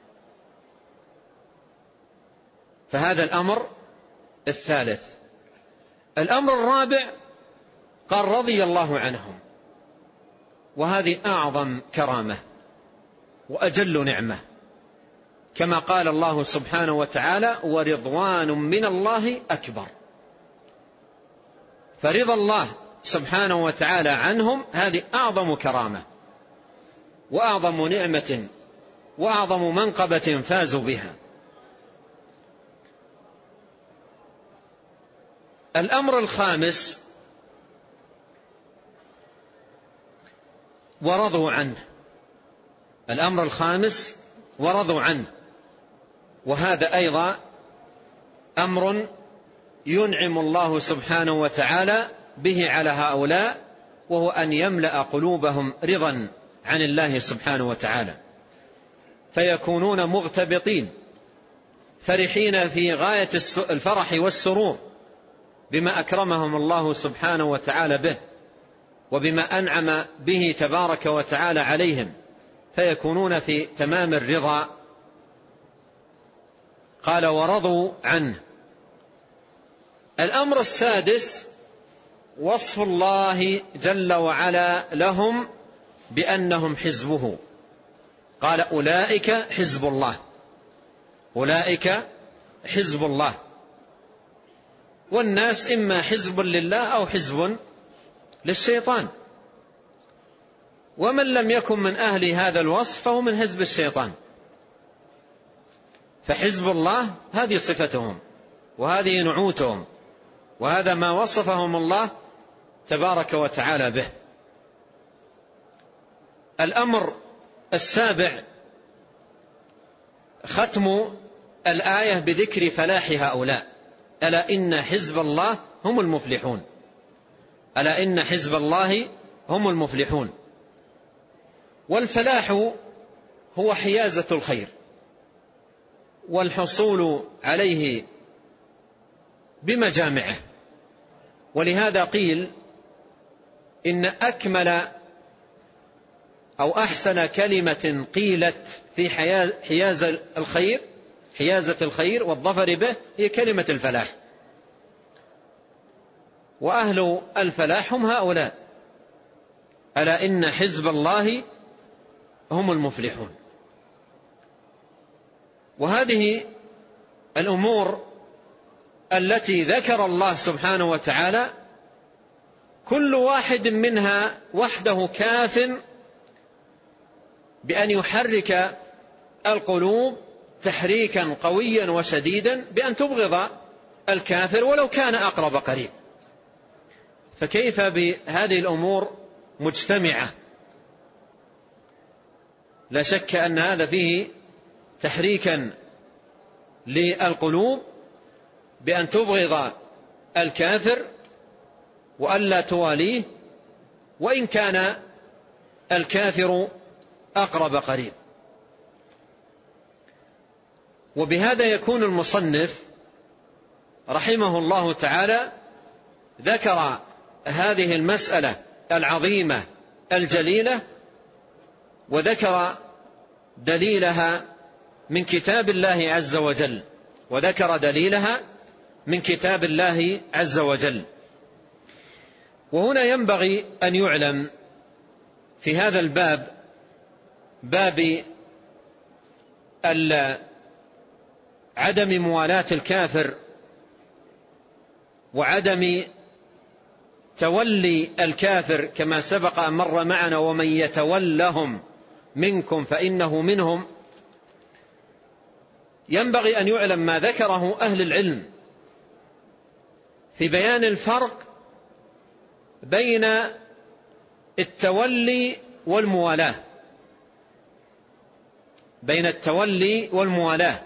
فهذا الأمر الثالث. الأمر الرابع: قال رضي الله عنهم، وهذه أعظم كرامة وأجل نعمة، كما قال الله سبحانه وتعالى: ورضوان من الله أكبر. فرضا الله سبحانه وتعالى عنهم هذه أعظم كرامة وأعظم نعمة وأعظم منقبة فازوا بها. الأمر الخامس: ورضوا عنه. الأمر الخامس: ورضوا عنه، وهذا أيضا أمر ينعم الله سبحانه وتعالى به على هؤلاء، وهو أن يملأ قلوبهم رضا عن الله سبحانه وتعالى، فيكونون مغتبطين فرحين في غاية الفرح والسرور بما أكرمهم الله سبحانه وتعالى به وبما أنعم به تبارك وتعالى عليهم، فيكونون في تمام الرضا. قال: ورضوا عنه. الأمر السادس: وصف الله جل وعلا لهم بأنهم حزبه. قال: أولئك حزب الله، أولئك حزب الله. والناس إما حزب لله أو حزب للشيطان، ومن لم يكن من أهل هذا الوصف فهو من حزب الشيطان. فحزب الله هذه صفتهم وهذه نعوتهم، وهذا ما وصفهم الله تبارك وتعالى به. الأمر السابع: ختم الآية بذكر فلاح هؤلاء. ألا إن حزب الله هم المفلحون، ألا إن حزب الله هم المفلحون. والفلاح هو حيازة الخير والحصول عليه بمجامعه، ولهذا قيل إن أكمل أو أحسن كلمة قيلت في حياز الخير حيازة الخير والظفر به هي كلمة الفلاح، وأهل الفلاح هم هؤلاء. ألا إن حزب الله هم المفلحون. وهذه الأمور التي ذكر الله سبحانه وتعالى كل واحد منها وحده كاف بأن يحرك القلوب تحريكا قويا وشديدا بأن تبغض الكافر ولو كان أقرب قريب. فكيف بهذه الأمور مجتمعة؟ لا شك أن هذا فيه تحريكا للقلوب بأن تبغض الكافر وألا تواليه وإن كان الكافر أقرب قريب. وبهذا يكون المصنف رحمه الله تعالى ذكر هذه المسألة العظيمة الجليلة، وذكر دليلها من كتاب الله عز وجل وذكر دليلها من كتاب الله عز وجل. وهنا ينبغي أن يعلم في هذا الباب، باب عدم موالاة الكافر وعدم تولي الكافر كما سبق أن مر معنا: ومن يتولهم منكم فإنه منهم، ينبغي أن يعلم ما ذكره أهل العلم في بيان الفرق بين التولي والموالاة بين التولي والموالاة.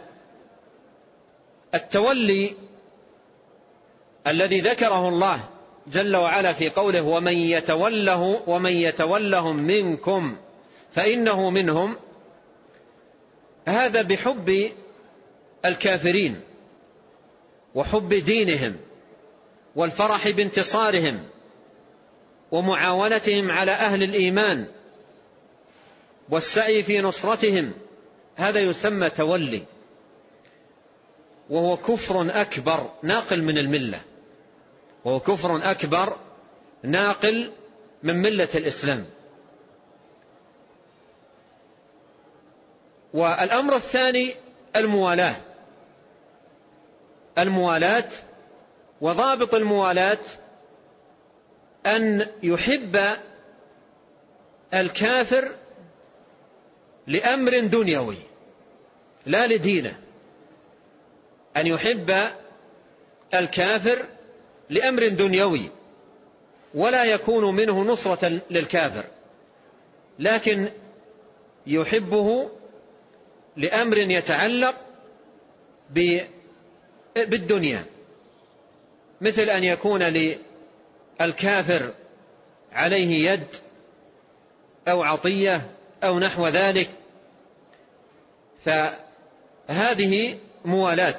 التولي الذي ذكره الله جل وعلا في قوله ومن يتوله ومن يتولهم منكم فإنه منهم، هذا بحب الكافرين وحب دينهم والفرح بانتصارهم ومعاونتهم على أهل الإيمان والسعي في نصرتهم، هذا يسمى تولي، وهو كفر أكبر ناقل من الملة وهو كفر أكبر ناقل من ملة الإسلام. والأمر الثاني الموالاة الموالاة وضابط الموالاة أن يحب الكافر لأمر دنيوي لا لدينه، أن يحب الكافر لأمر دنيوي ولا يكون منه نصرة للكافر، لكن يحبه لأمر يتعلق بالدنيا، مثل أن يكون للكافر عليه يد أو عطية أو نحو ذلك، فهذه موالاة.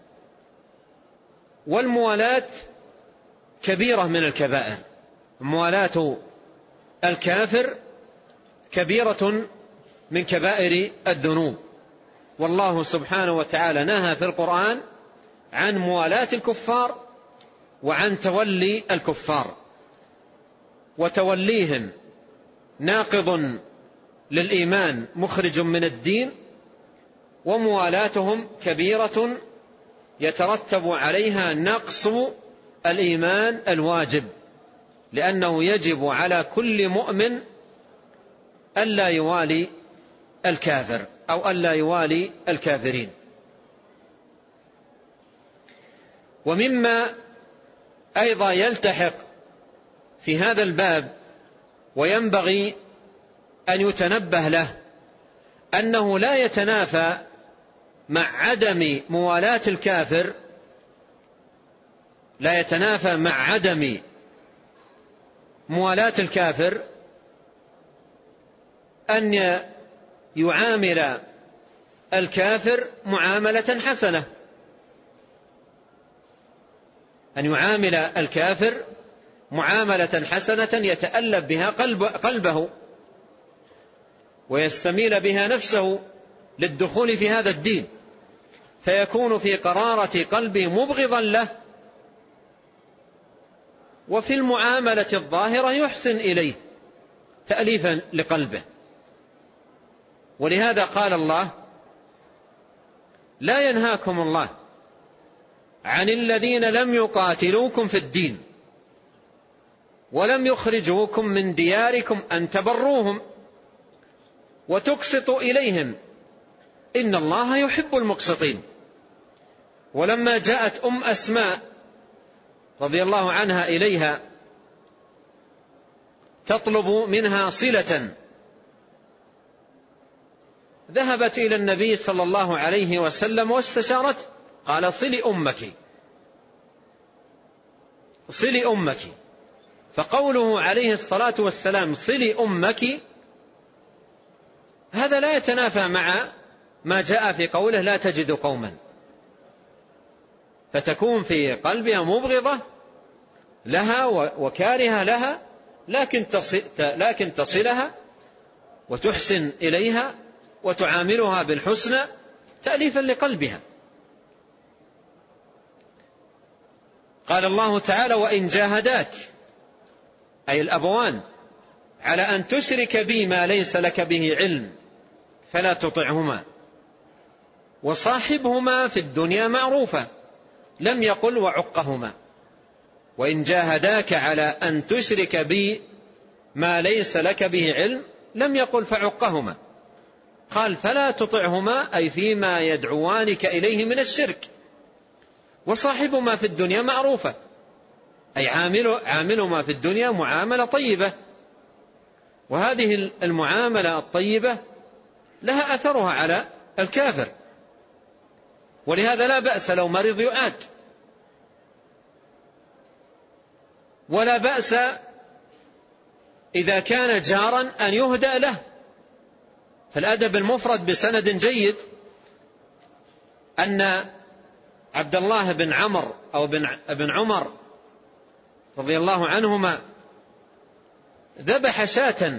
والموالاة كبيرة من الكبائر، موالاة الكافر كبيرة من كبائر الذنوب، والله سبحانه وتعالى نهى في القرآن عن موالاة الكفار وعن تولي الكفار، وتوليهم ناقض للإيمان مخرج من الدين، وموالاتهم كبيرة يترتب عليها نقص الإيمان الواجب، لأنه يجب على كل مؤمن ألا يوالي الكافر أو ألا يوالي الكافرين. ومما أيضا يلتحق في هذا الباب وينبغي أن يتنبه له أنه لا يتنافى مع عدم موالاة الكافر لا يتنافى مع عدم موالاة الكافر أن يعامل الكافر معاملة حسنة أن يعامل الكافر معاملة حسنة يتألف بها قلب قلبه ويستميل بها نفسه للدخول في هذا الدين، فيكون في قرارة قلبه مبغضا له، وفي المعاملة الظاهرة يحسن إليه تأليفا لقلبه. ولهذا قال الله لا ينهاكم الله عن الذين لم يقاتلوكم في الدين ولم يخرجوكم من دياركم أن تبروهم وتقسطوا إليهم إن الله يحب المقسطين. ولما جاءت أم أسماء رضي الله عنها إليها تطلب منها صلة، ذهبت إلى النبي صلى الله عليه وسلم واستشارت، قال صلي أمك صلي أمك. فقوله عليه الصلاة والسلام صلي أمك هذا لا يتنافى مع ما جاء في قوله لا تجد قوما، فتكون في قلبها مبغضة لها وكارهة لها، لكن تصل لكن تصلها وتحسن إليها وتعاملها بالحسنى تأليفا لقلبها. قال الله تعالى وإن جاهداك أي الأبوان على أن تشرك بي ما ليس لك به علم فلا تطعهما وصاحبهما في الدنيا معروفا، لم يقل وعقهما. وإن جاهداك على أن تشرك بي ما ليس لك به علم لم يقل فعقهما، قال فلا تطعهما أي فيما يدعوانك إليه من الشرك، وصاحبهما في الدنيا معروفة، أي عاملهما في الدنيا معاملة طيبة، وهذه المعاملة الطيبة لها أثرها على الكافر، ولهذا لا بأس لو مرض يعاد، ولا بأس إذا كان جارا أن يهدأ له. فالأدب المفرد بسند جيد أن عبد الله بن عمر أو بن عمر رضي الله عنهما ذبح شاة،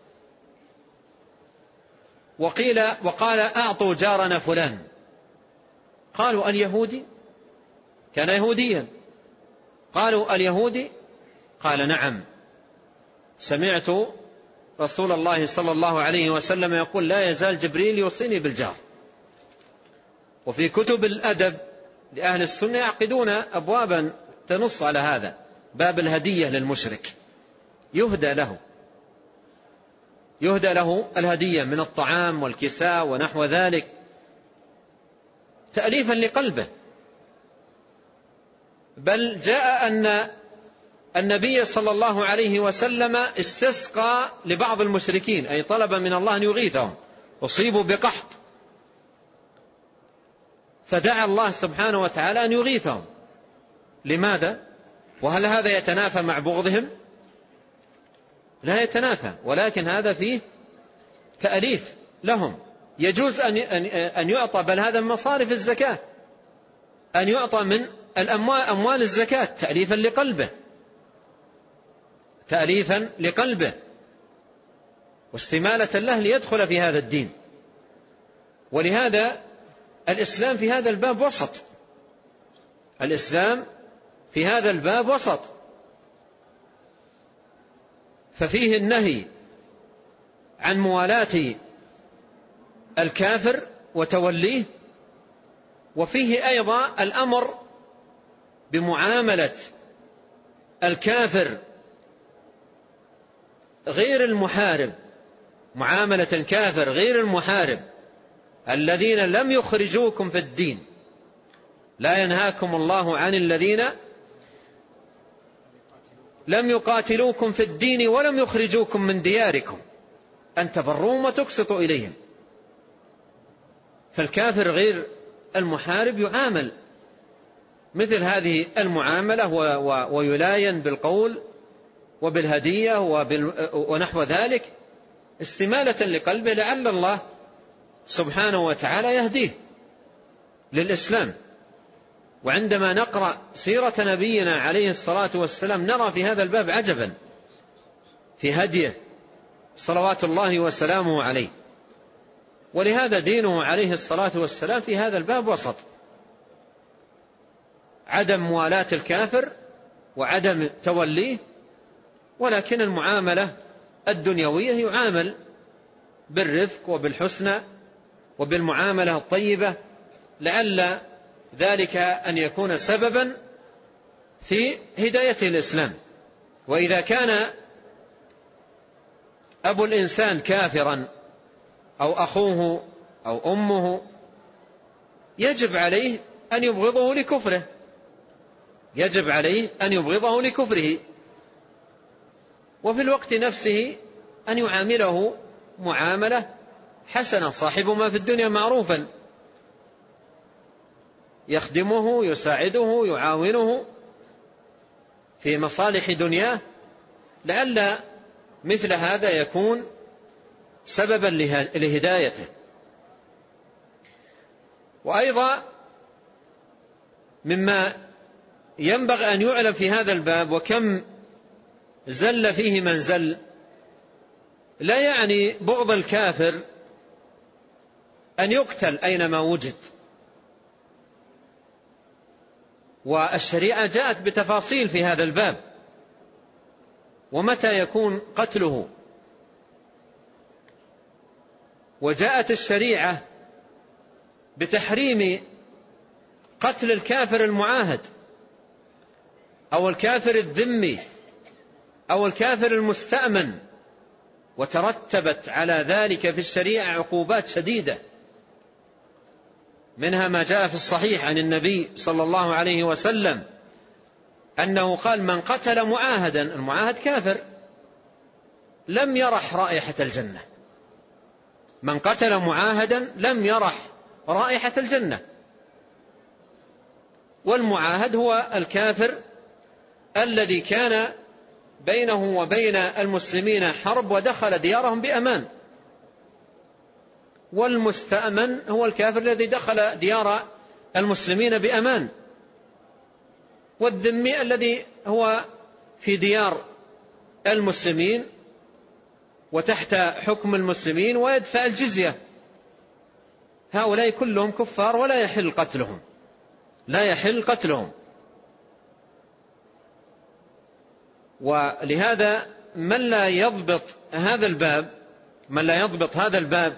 وقيل وقال أعطوا جارنا فلان، قالوا اليهودي؟ كان يهوديا. قالوا اليهودي؟ قال نعم، سمعت رسول الله صلى الله عليه وسلم يقول لا يزال جبريل يوصيني بالجار. وفي كتب الأدب لأهل السنة يعقدون أبوابا تنص على هذا، باب الهدية للمشرك، يهدى له يهدى له الهدية من الطعام والكساء ونحو ذلك تأليفا لقلبه. بل جاء أن النبي صلى الله عليه وسلم استسقى لبعض المشركين، أي طلب من الله أن يغيثهم، أصيبوا بقحط، فدعا الله سبحانه وتعالى أن يغيثهم. لماذا؟ وهل هذا يتنافى مع بغضهم؟ لا يتنافى، ولكن هذا فيه تأليف لهم. يجوز أن يعطى، بل هذا من مصارف الزكاة، أن يعطى من الأموال أموال الزكاة تأليفا لقلبه تأليفا لقلبه واستمالة له ليدخل في هذا الدين. ولهذا الإسلام في هذا الباب وسط، الإسلام في هذا الباب وسط، ففيه النهي عن موالاة الكافر وتوليه، وفيه أيضا الأمر بمعاملة الكافر غير المحارب، معاملة الكافر غير المحارب الذين لم يخرجوكم في الدين. لا ينهاكم الله عن الذين لم يقاتلوكم في الدين ولم يخرجوكم من دياركم أن تبروهم وتقسطوا إليهم. فالكافر غير المحارب يعامل مثل هذه المعاملة ويلاين بالقول وبالهدية ونحو ذلك استمالة لقلبه، لعل الله سبحانه وتعالى يهديه للإسلام. وعندما نقرأ سيرة نبينا عليه الصلاة والسلام نرى في هذا الباب عجبا في هديه صلوات الله وسلامه عليه. ولهذا دينه عليه الصلاة والسلام في هذا الباب وسط، عدم موالاة الكافر وعدم توليه، ولكن المعاملة الدنيوية يعامل بالرفق وبالحسنى وبالمعاملة الطيبة، لعل ذلك أن يكون سببا في هداية الإسلام. وإذا كان أبو الإنسان كافرا أو أخوه أو أمه يجب عليه أن يبغضه لكفره، يجب عليه أن يبغضه لكفره، وفي الوقت نفسه أن يعامله معاملة حسنة، صاحب ما في الدنيا معروفا، يخدمه يساعده يعاونه في مصالح دنياه، لعل مثل هذا يكون سببا لهدايته. وأيضا مما ينبغي أن يعلم في هذا الباب، وكم زل فيه من زل، لا يعني بغض الكافر أن يقتل أينما وجد، والشريعة جاءت بتفاصيل في هذا الباب، ومتى يكون قتله. وجاءت الشريعة بتحريم قتل الكافر المعاهد أو الكافر الذمي أو الكافر المستأمن وترتبت على ذلك في الشريعة عقوبات شديدة، منها ما جاء في الصحيح عن النبي صلى الله عليه وسلم أنه قال: من قتل معاهدا، المعاهد كافر، لم يرح رائحة الجنة. من قتل معاهدا لم يرح رائحة الجنة. والمعاهد هو الكافر الذي كان بينه وبين المسلمين حرب ودخل ديارهم بأمان، والمستأمن هو الكافر الذي دخل ديار المسلمين بأمان، والذمي الذي هو في ديار المسلمين وتحت حكم المسلمين ويدفع الجزية. هؤلاء كلهم كفار ولا يحل قتلهم، لا يحل قتلهم. ولهذا من لا يضبط هذا الباب من لا يضبط هذا الباب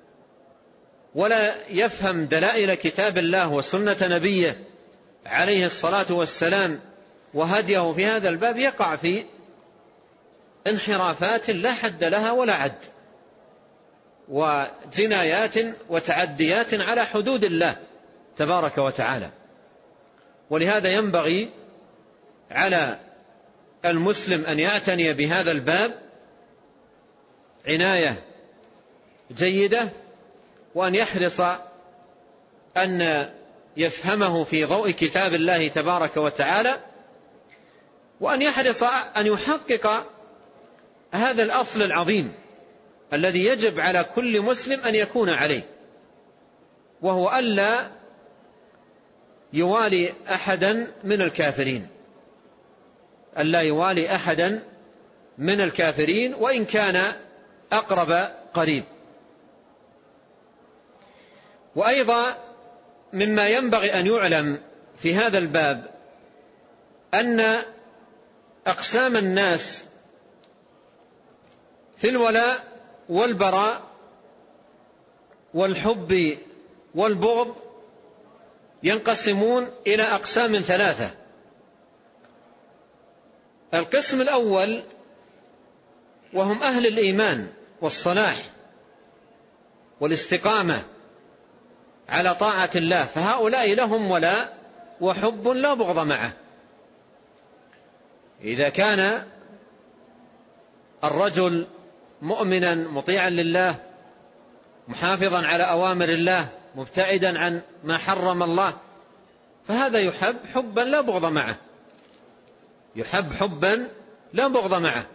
ولا يفهم دلائل كتاب الله وسنة نبيه عليه الصلاة والسلام وهديه في هذا الباب يقع في انحرافات لا حد لها ولا عد، وجنايات وتعديات على حدود الله تبارك وتعالى. ولهذا ينبغي على المسلم أن يعتني بهذا الباب عناية جيدة، وأن يحرص أن يفهمه في ضوء كتاب الله تبارك وتعالى، وأن يحرص أن يحقق هذا الأصل العظيم الذي يجب على كل مسلم أن يكون عليه، وهو ألا يوالي أحدا من الكافرين، ألا يوالي أحدا من الكافرين وإن كان أقرب قريب. وأيضا مما ينبغي أن يعلم في هذا الباب أن أقسام الناس في الولاء والبراء والحب والبغض ينقسمون إلى أقسام ثلاثة. القسم الأول وهم أهل الإيمان والصلاح والاستقامة على طاعة الله، فهؤلاء لهم ولاء وحب لا بغض معه. إذا كان الرجل مؤمنا مطيعا لله محافظا على أوامر الله مبتعدا عن ما حرم الله، فهذا يحب حبا لا بغض معه، يحب حبا لا بغض معه.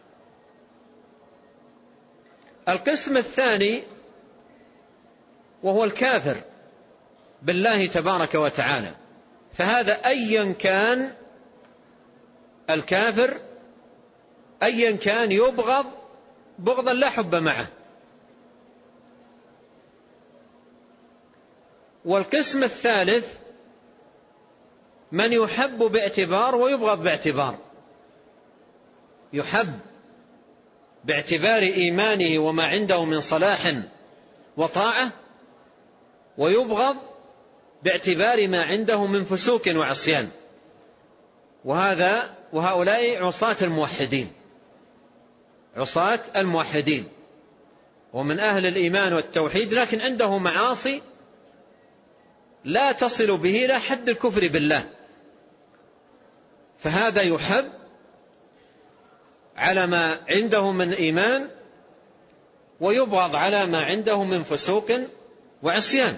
القسم الثاني وهو الكافر بالله تبارك وتعالى، فهذا أيا كان الكافر أيا كان يبغض بغضا لا حب معه. والقسم الثالث من يحب باعتبار ويبغض باعتبار، يحب باعتبار إيمانه وما عنده من صلاح وطاعة، ويبغض باعتبار ما عنده من فسوق وعصيان. وهذا وهؤلاء عصاة الموحدين، عصاة الموحدين ومن أهل الإيمان والتوحيد، لكن عنده معاصي لا تصل به إلى حد الكفر بالله، فهذا يحب على ما عنده من إيمان ويبغض على ما عنده من فسوق وعصيان.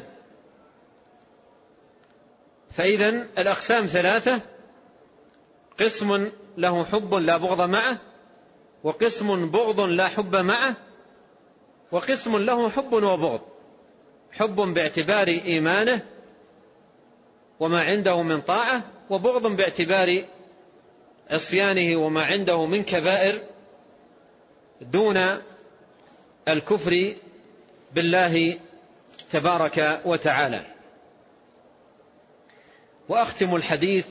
فإذن الأقسام ثلاثة: قسم له حب لا بغض معه، وقسم بغض لا حب معه، وقسم له حب وبغض، حب باعتبار إيمانه وما عنده من طاعة، وبغض باعتبار عصيانه وما عنده من كبائر دون الكفر بالله تبارك وتعالى. وأختم الحديث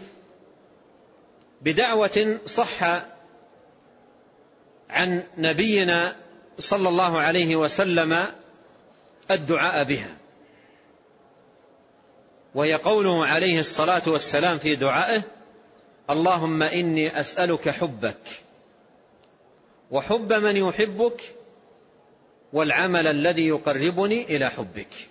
بدعوة صح عن نبينا صلى الله عليه وسلم الدعاء بها، وهي قوله عليه الصلاة والسلام في دعائه: اللهم إني أسألك حبك وحب من يحبك والعمل الذي يقربني إلى حبك.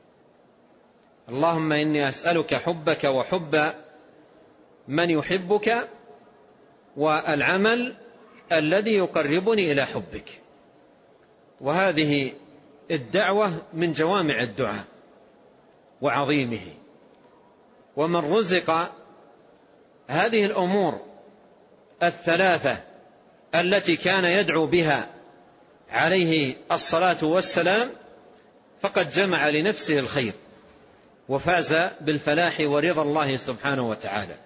اللهم إني أسألك حبك وحب من يحبك والعمل الذي يقربني إلى حبك. وهذه الدعوة من جوامع الدعاء وعظيمه. ومن رزق هذه الأمور الثلاثة التي كان يدعو بها عليه الصلاة والسلام فقد جمع لنفسه الخير وفاز بالفلاح ورضا الله سبحانه وتعالى.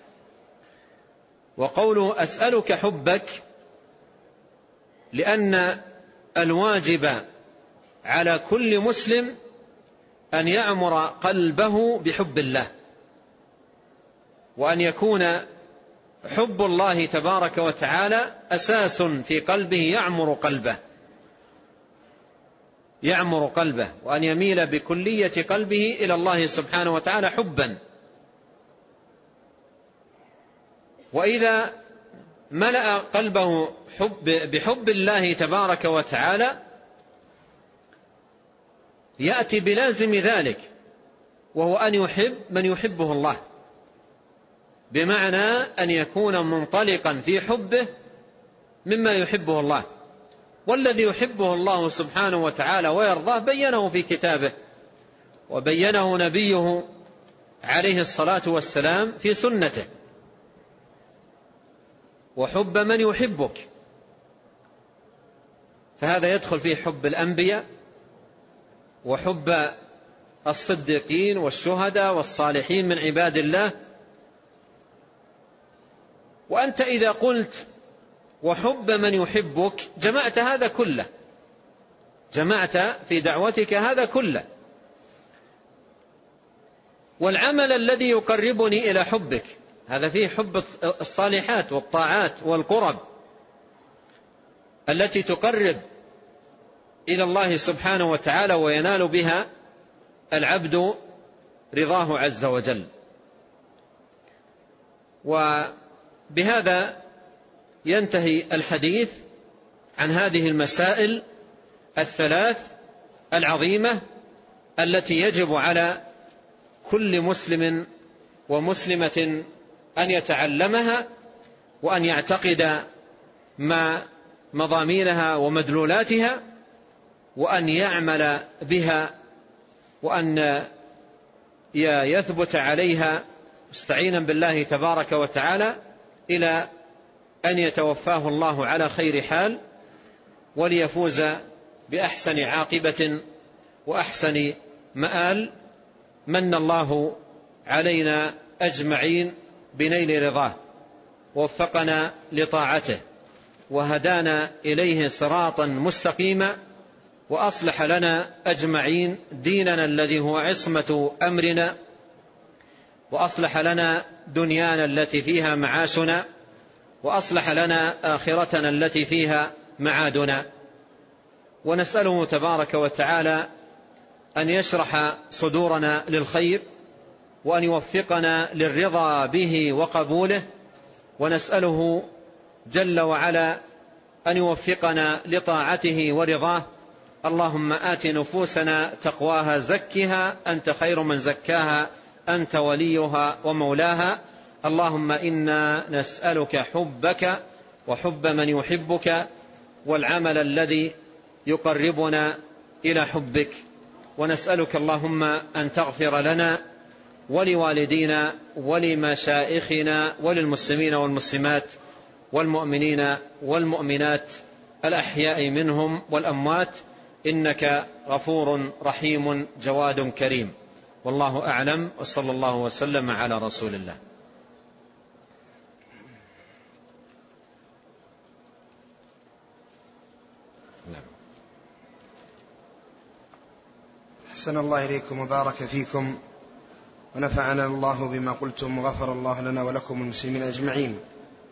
وقوله أسألك حبك لأن الواجب على كل مسلم أن يعمر قلبه بحب الله، وأن يكون حب الله تبارك وتعالى أساس في قلبه يعمر قلبه يعمر قلبه وأن يميل بكلية قلبه إلى الله سبحانه وتعالى حبا. وإذا ملأ قلبه حب بحب الله تبارك وتعالى يأتي بلازم ذلك، وهو أن يحب من يحبه الله، بمعنى أن يكون منطلقا في حبه مما يحبه الله. والذي يحبه الله سبحانه وتعالى ويرضاه بينه في كتابه، وبينه نبيه عليه الصلاة والسلام في سنته. وحب من يحبك، فهذا يدخل فيه حب الأنبياء وحب الصديقين والشهداء والصالحين من عباد الله. وأنت إذا قلت وحب من يحبك جمعت هذا كله، جمعت في دعوتك هذا كله. والعمل الذي يقربني إلى حبك هذا فيه حب الصالحات والطاعات والقرب التي تقرب إلى الله سبحانه وتعالى وينال بها العبد رضاه عز وجل. وبهذا ينتهي الحديث عن هذه المسائل الثلاث العظيمة التي يجب على كل مسلم ومسلمة أن يتعلمها وأن يعتقد ما مضامينها ومدلولاتها وأن يعمل بها وأن يثبت عليها مستعينا بالله تبارك وتعالى إلى أن يتوفاه الله على خير حال وليفوز بأحسن عاقبة وأحسن مآل. من الله علينا أجمعين بنيل رضاه، ووفقنا لطاعته، وهدانا إليه صراطا مستقيما، وأصلح لنا أجمعين ديننا الذي هو عصمة أمرنا، وأصلح لنا دنيانا التي فيها معاشنا، وأصلح لنا آخرتنا التي فيها معادنا. ونسأله تبارك وتعالى أن يشرح صدورنا للخير وأن يوفقنا للرضا به وقبوله، ونسأله جل وعلا أن يوفقنا لطاعته ورضاه. اللهم آت نفوسنا تقواها زكها أنت خير من زكاها أنت وليها ومولاها. اللهم إنا نسألك حبك وحب من يحبك والعمل الذي يقربنا إلى حبك، ونسألك اللهم أن تغفر لنا ولوالدينا ولمشائخنا وللمسلمين والمسلمات والمؤمنين والمؤمنات الأحياء منهم والأموات، إنك غفور رحيم جواد كريم. والله أعلم، وصلى الله وسلم على رسول الله. أحسن الله إليكم وبارك فيكم، ونفعنا الله بما قلتم، وغفر الله لنا ولكم المسلمين أجمعين.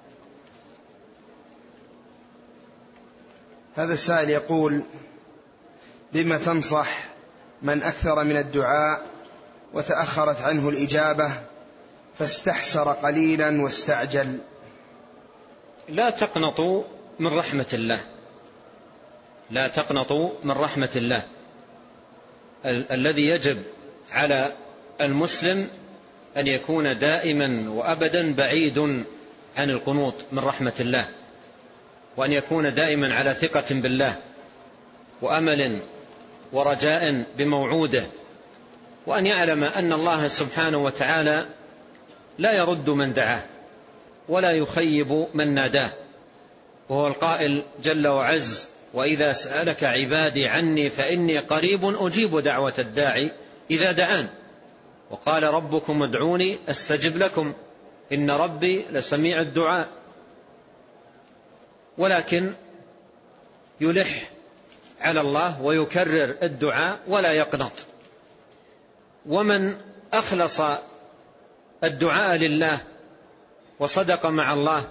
هذا السائل يقول: بما تنصح من أكثر من الدعاء وتأخرت عنه الإجابة فاستحسر قليلا واستعجل؟ لا تقنطوا من رحمة الله، لا تقنطوا من رحمة الله. ال- الذي يجب على المسلم أن يكون دائما وأبدا بعيد عن القنوط من رحمة الله، وأن يكون دائما على ثقة بالله وأمل ورجاء بموعوده، وأن يعلم أن الله سبحانه وتعالى لا يرد من دعاه ولا يخيب من ناداه، وهو القائل جل وعز: وإذا سألك عبادي عني فإني قريب أجيب دعوة الداعي إذا دعان، وقال ربكم ادعوني أستجب لكم إن ربي لسميع الدعاء. ولكن يلح على الله ويكرر الدعاء ولا يقنط. ومن أخلص الدعاء لله وصدق مع الله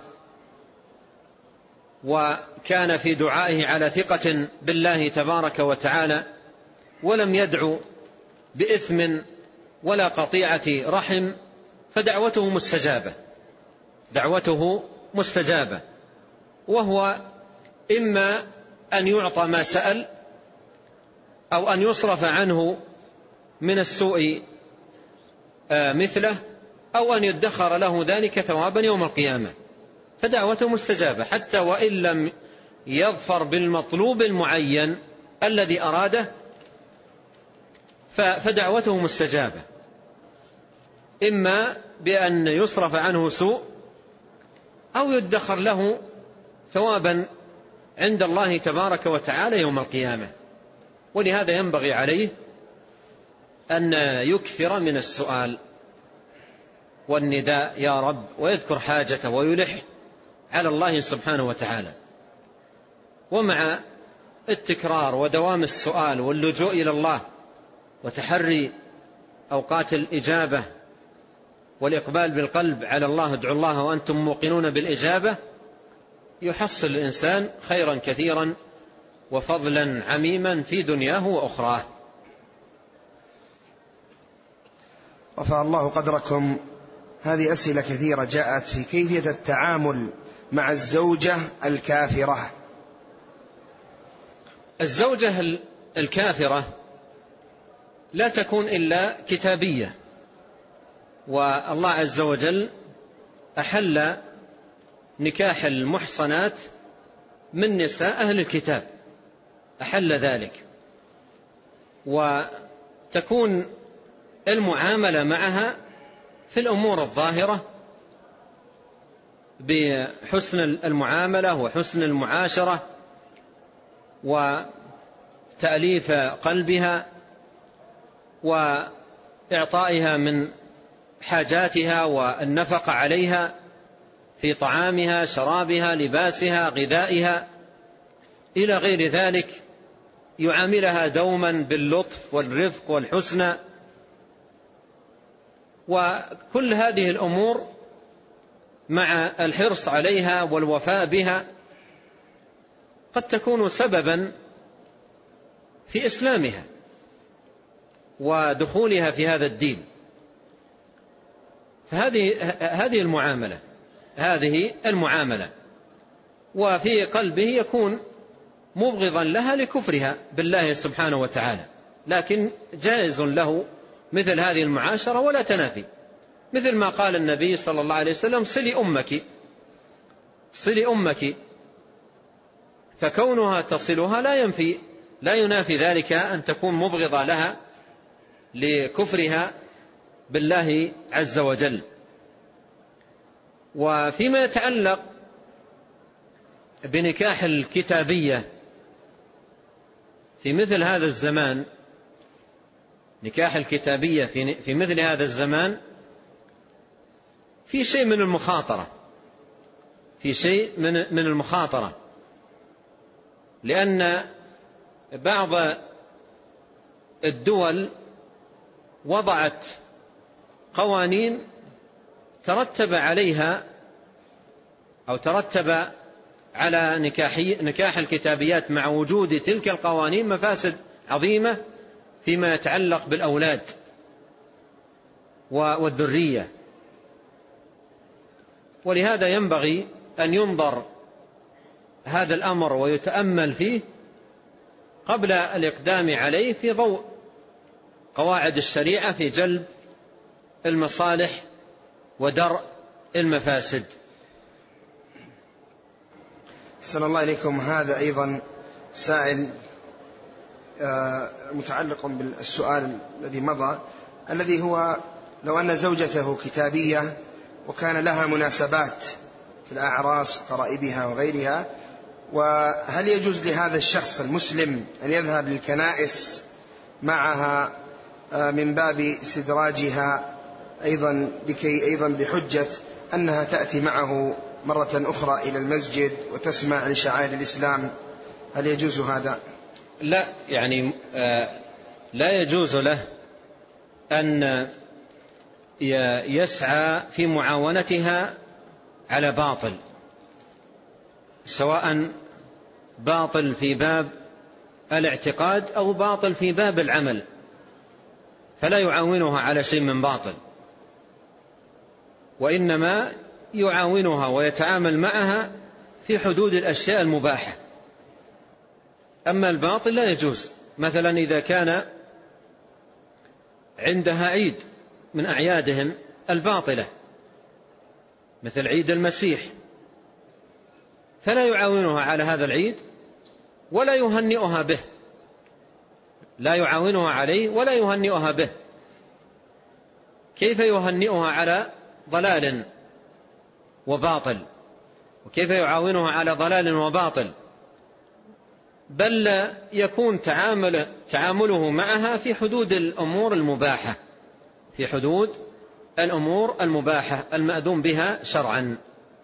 وكان في دعائه على ثقة بالله تبارك وتعالى ولم يدعو بإثم ولا قطيعة رحم فدعوته مستجابة، دعوته مستجابة، وهو إما أن يعطى ما سأل أو أن يصرف عنه من السوء مثله أو أن يدخر له ذلك ثوابا يوم القيامة، فدعوته مستجابة حتى وإن لم يظفر بالمطلوب المعين الذي أراده فدعوته مستجابة، إما بأن يصرف عنه سوء أو يدخر له ثوابا عند الله تبارك وتعالى يوم القيامة. ولهذا ينبغي عليه أن يكثر من السؤال والنداء يا رب، ويذكر حاجته ويلح على الله سبحانه وتعالى. ومع التكرار ودوام السؤال واللجوء إلى الله وتحري أوقات الإجابة والإقبال بالقلب على الله، ادعوا الله وأنتم موقنون بالإجابة، يحصل الإنسان خيرا كثيرا وفضلا عميما في دنياه وأخراه. رفع الله قدركم. هذه أسئلة كثيرة جاءت في كيفية التعامل مع الزوجة الكافرة. الزوجة الكافرة لا تكون إلا كتابية، والله عز وجل أحل نكاح المحصنات من نساء أهل الكتاب، أحل ذلك، وتكون المعاملة معها في الأمور الظاهرة بحسن المعاملة وحسن المعاشرة وتأليف قلبها وإعطائها من حاجاتها والنفقة عليها في طعامها شرابها لباسها غذائها إلى غير ذلك، يعاملها دوما باللطف والرفق والحسنى. وكل هذه الأمور مع الحرص عليها والوفاء بها قد تكون سببا في إسلامها ودخولها في هذا الدين. فهذه هذه المعاملة هذه المعاملة وفي قلبه يكون مبغضا لها لكفرها بالله سبحانه وتعالى، لكن جائز له مثل هذه المعاشرة ولا تنافي، مثل ما قال النبي صلى الله عليه وسلم: صلي أمك صلي أمك، فكونها تصلها لا ينفي لا ينافي ذلك أن تكون مبغضة لها لكفرها بالله عز وجل. وفيما يتعلق بنكاح الكتابية في مثل هذا الزمان، نكاح الكتابية في مثل هذا الزمان في شيء من المخاطرة في شيء من من المخاطرة لأن بعض الدول وضعت قوانين ترتب عليها أو ترتب على نكاح الكتابيات مع وجود تلك القوانين مفاسد عظيمة فيما يتعلق بالأولاد والذرية. ولهذا ينبغي أن ينظر هذا الأمر ويتأمل فيه قبل الإقدام عليه في ضوء قواعد الشريعة في جلب المصالح ودرء المفاسد. أحسن الله إليكم. هذا أيضا سائل متعلق بالسؤال الذي مضى، الذي هو لو أن زوجته كتابية وكان لها مناسبات في الأعراس قرائبها وغيرها، وهل يجوز لهذا الشخص المسلم أن يذهب للكنائس معها من باب استدراجها أيضا لكي أيضا بحجة أنها تأتي معه مرة أخرى إلى المسجد وتسمع لشعائر الإسلام؟ هل يجوز هذا؟ لا، يعني لا يجوز له أن يسعى في معاونتها على باطل، سواء باطل في باب الاعتقاد أو باطل في باب العمل، فلا يعاونها على شيء من باطل، وإنما يعاونها ويتعامل معها في حدود الأشياء المباحة. أما الباطل لا يجوز. مثلا إذا كان عندها عيد من أعيادهم الباطلة مثل عيد المسيح، فلا يعاونها على هذا العيد ولا يهنئها به، لا يعاونها عليه ولا يهنئها به. كيف يهنئها على ضلال وباطل؟ وكيف يعاونها على ضلال وباطل؟ بل يكون تعامل تعامله معها في حدود الأمور المباحة، في حدود الأمور المباحة المأذون بها شرعا.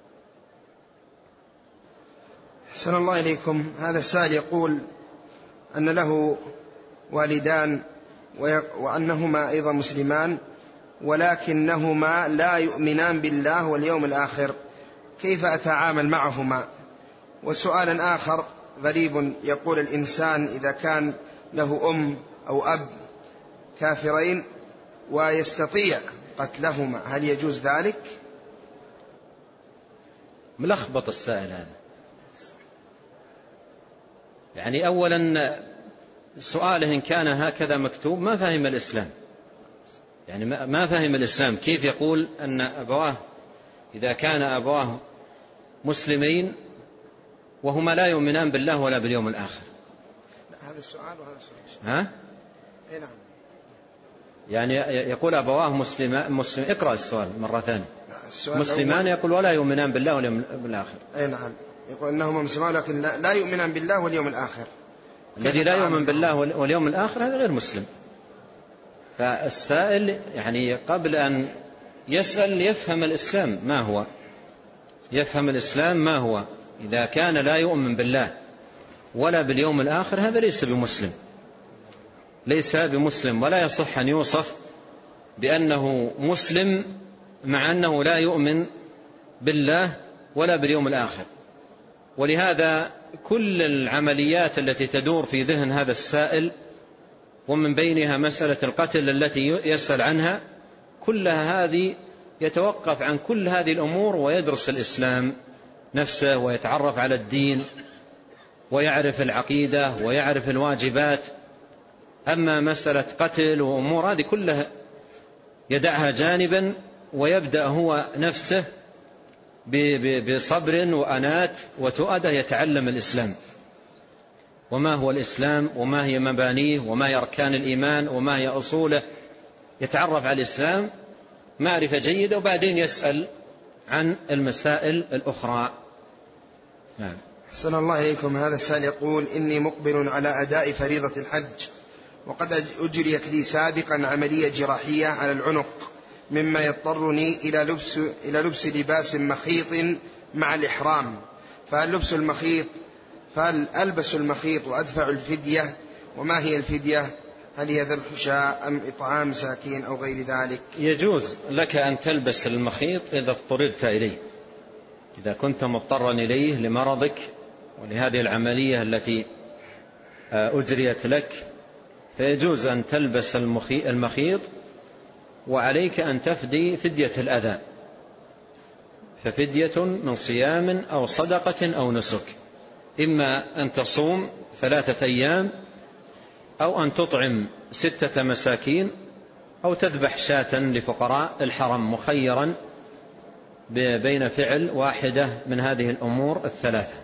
أحسن الله إليكم. هذا السائل يقول أن له والدان وأنهما أيضا مسلمان، ولكنهما لا يؤمنان بالله واليوم الآخر، كيف أتعامل معهما؟ وسؤال آخر غريب يقول: الإنسان إذا كان له أم أو أب كافرين ويستطيع قتلهما، هل يجوز ذلك؟ ملخبط السائل هذا. يعني أولا سؤاله إن كان هكذا مكتوب ما فهم الإسلام، يعني ما فهم الإسلام. كيف يقول أن أبواه إذا كان أبواه مسلمين وهما لا يؤمنان بالله ولا باليوم الآخر؟ هذا السؤال وهذا السؤال. ها؟ إيه نعم. يعني يقول أبواه مسلمان مسلم. اقرأ السؤال مرة ثانية. مسلمان يقول ولا يؤمنان بالله واليوم الآخر. أي نعم. يقول أنهما مسلمان لكن لا يؤمنان بالله واليوم الآخر. الذي لا يؤمن بالله واليوم الآخر هذا غير مسلم. فالسائل يعني قبل أن يسأل يفهم الإسلام ما هو، يفهم الإسلام ما هو. إذا كان لا يؤمن بالله ولا باليوم الآخر هذا ليس بمسلم، ليس بمسلم، ولا يصح أن يوصف بأنه مسلم مع أنه لا يؤمن بالله ولا باليوم الآخر. ولهذا كل العمليات التي تدور في ذهن هذا السائل، ومن بينها مسألة القتل التي يسأل عنها، كلها هذه يتوقف عن كل هذه الأمور ويدرس الإسلام نفسه ويتعرف على الدين ويعرف العقيدة ويعرف الواجبات. أما مسألة قتل وأمور هذه كلها يدعها جانبا ويبدأ هو نفسه بصبر وأنات وتؤدة يتعلم الإسلام، وما هو الإسلام وما هي مبانيه وما هي أركان الإيمان وما هي أصوله، يتعرف على الإسلام معرفة جيدة وبعدين يسأل عن المسائل الأخرى. نعم. حسن الله إليكم. هذا السائل يقول: إني مقبل على أداء فريضة الحج، وقد أجريت لي سابقا عملية جراحية على العنق، مما يضطرني إلى لبس, إلى لبس لباس مخيط مع الإحرام، فهل لبس المخيط فهل ألبس المخيط وأدفع الفدية؟ وما هي الفدية؟ هل هي ذبح شاة أم إطعام مساكين أو غير ذلك؟ يجوز لك أن تلبس المخيط إذا اضطررت إليه، إذا كنت مضطرا إليه لمرضك ولهذه العملية التي أجريت لك، فيجوز أن تلبس المخيط، وعليك أن تفدي فدية الأذى، ففدية من صيام أو صدقة أو نسك، إما أن تصوم ثلاثة أيام أو أن تطعم ستة مساكين أو تذبح شاة لفقراء الحرم، مخيرا بين فعل واحدة من هذه الأمور الثلاثة.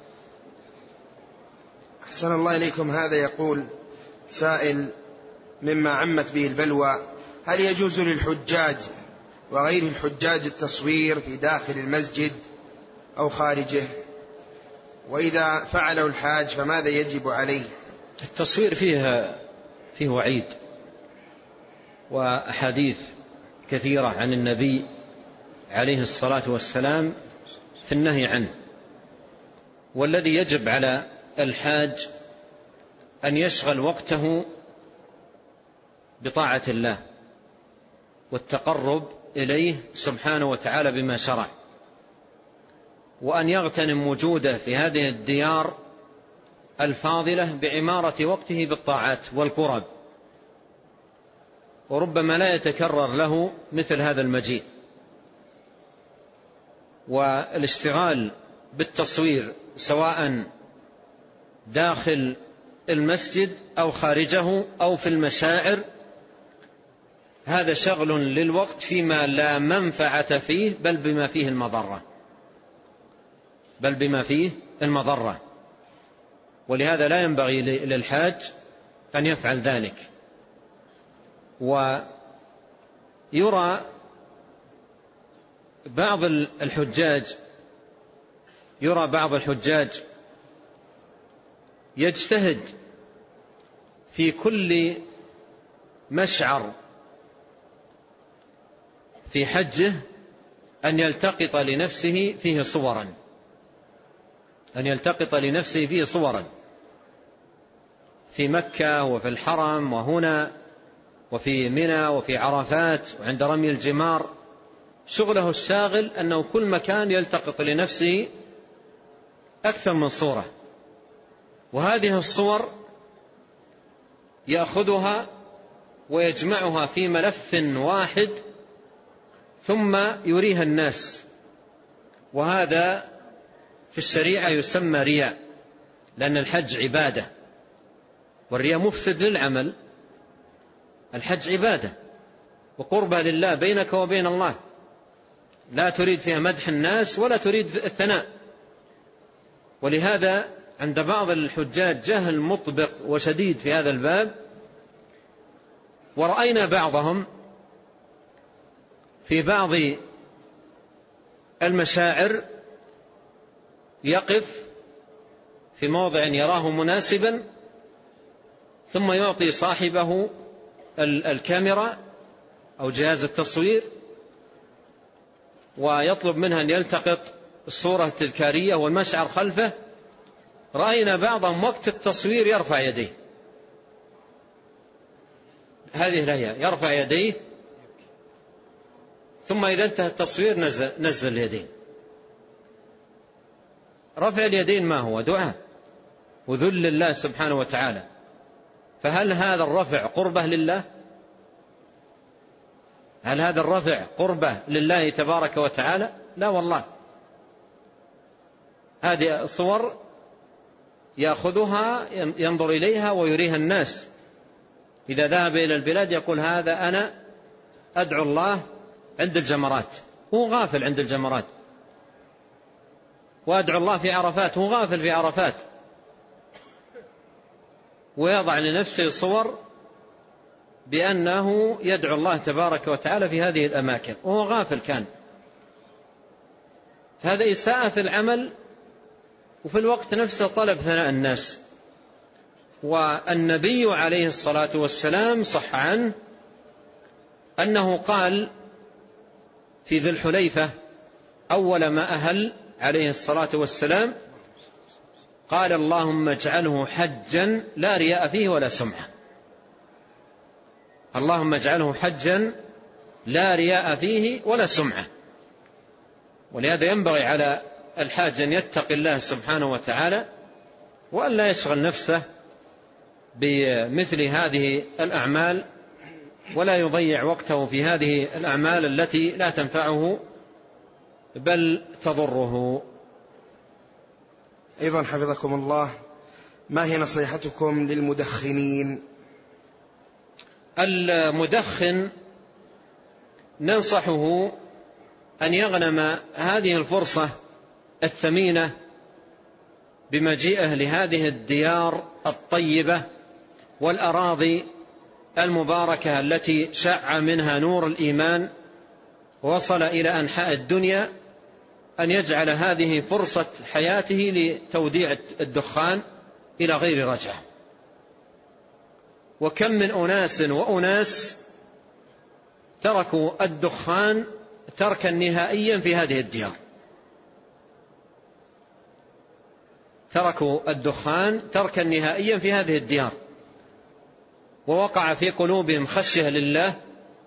أحسن الله إليكم. هذا يقول سائل: مما عمت به البلوى، هل يجوز للحجاج وغير الحجاج التصوير في داخل المسجد أو خارجه؟ وإذا فعله الحاج فماذا يجب عليه؟ التصوير فيه فيه وعيد وأحاديث كثيرة عن النبي عليه الصلاة والسلام في النهي عنه. والذي يجب على الحاج أن يشغل وقته بطاعة الله والتقرب إليه سبحانه وتعالى بما شرع، وأن يغتنم وجوده في هذه الديار الفاضلة بعمارة وقته بالطاعات والقرب، وربما لا يتكرر له مثل هذا المجيء. والاشتغال بالتصوير سواء داخل المسجد أو خارجه أو في المشاعر، هذا شغل للوقت فيما لا منفعة فيه، بل بما فيه المضرة بل بما فيه المضرة ولهذا لا ينبغي للحاج أن يفعل ذلك. ويرى بعض الحجاج يرى بعض الحجاج يجتهد في كل مشعر في حجه أن يلتقط لنفسه فيه صورا أن يلتقط لنفسه فيه صورا في مكة وفي الحرم وهنا وفي منى وفي عرفات وعند رمي الجمار. شغله الشاغل أنه كل مكان يلتقط لنفسه أكثر من صورة، وهذه الصور يأخذها ويجمعها في ملف واحد ثم يريها الناس، وهذا في الشريعة يسمى رياء، لأن الحج عبادة والرياء مفسد للعمل. الحج عبادة وقربة لله بينك وبين الله، لا تريد فيها مدح الناس ولا تريد الثناء. ولهذا عند بعض الحجاج جهل مطبق وشديد في هذا الباب، ورأينا بعضهم في بعض المشاعر يقف في موضع يراه مناسبا ثم يعطي صاحبه الكاميرا أو جهاز التصوير ويطلب منها أن يلتقط الصورة التذكارية والمشعر خلفه. رأينا بعضهم وقت التصوير يرفع يديه، هذه الهيئة يرفع يديه، ثم إذا انتهى التصوير نزل, نزل اليدين. رفع اليدين ما هو؟ دعاء وذل لله سبحانه وتعالى. فهل هذا الرفع قربة لله؟ هل هذا الرفع قربة لله تبارك وتعالى؟ لا والله. هذه الصور يأخذها ينظر إليها ويريها الناس. إذا ذهب إلى البلاد يقول هذا أنا أدعو الله عند الجمرات، هو غافل عند الجمرات، وأدعو الله في عرفات، هو غافل في عرفات، ويضع لنفسه صور بأنه يدعو الله تبارك وتعالى في هذه الأماكن وهو غافل كان. هذا إساءة في العمل، وفي الوقت نفسه طلب ثناء الناس. والنبي عليه الصلاة والسلام صح عنه أنه قال في ذي الحليفة أول ما أهل عليه الصلاة والسلام، قال اللهم اجعله حجا لا رياء فيه ولا سمعة. اللهم اجعله حجا لا رياء فيه ولا سمعة. ولهذا ينبغي على الحاج أن يتقي الله سبحانه وتعالى، وأن لا يشغل نفسه بمثل هذه الأعمال، ولا يضيع وقته في هذه الأعمال التي لا تنفعه بل تضره. أيضا حفظكم الله، ما هي نصيحتكم للمدخنين؟ المدخن ننصحه أن يغنم هذه الفرصة الثمينة بمجيئه لهذه الديار الطيبة والأراضي المباركة التي شع منها نور الإيمان ووصل إلى أنحاء الدنيا، أن يجعل هذه فرصة حياته لتوديع الدخان إلى غير رجعة. وكم من أناس وأناس تركوا الدخان تركا نهائيا في هذه الديار، تركوا الدخان تركا نهائيا في هذه الديار، ووقع في قلوبهم خشية لله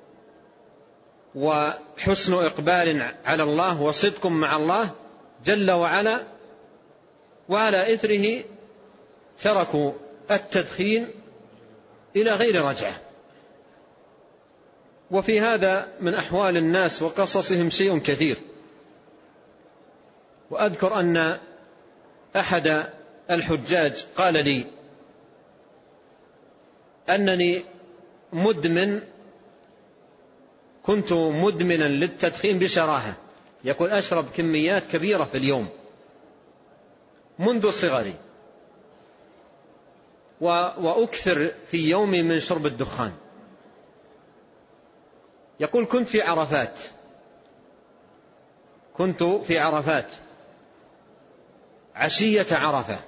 وحسن إقبال على الله وصدق مع الله جل وعلا، وعلى إثره تركوا التدخين إلى غير رجعة. وفي هذا من أحوال الناس وقصصهم شيء كثير. وأذكر أن أحد الحجاج قال لي أنني مدمن، كنت مدمنا للتدخين بشراهة، يقول أشرب كميات كبيرة في اليوم منذ صغري، وأكثر في يومي من شرب الدخان. يقول كنت في عرفات كنت في عرفات عشية عرفة،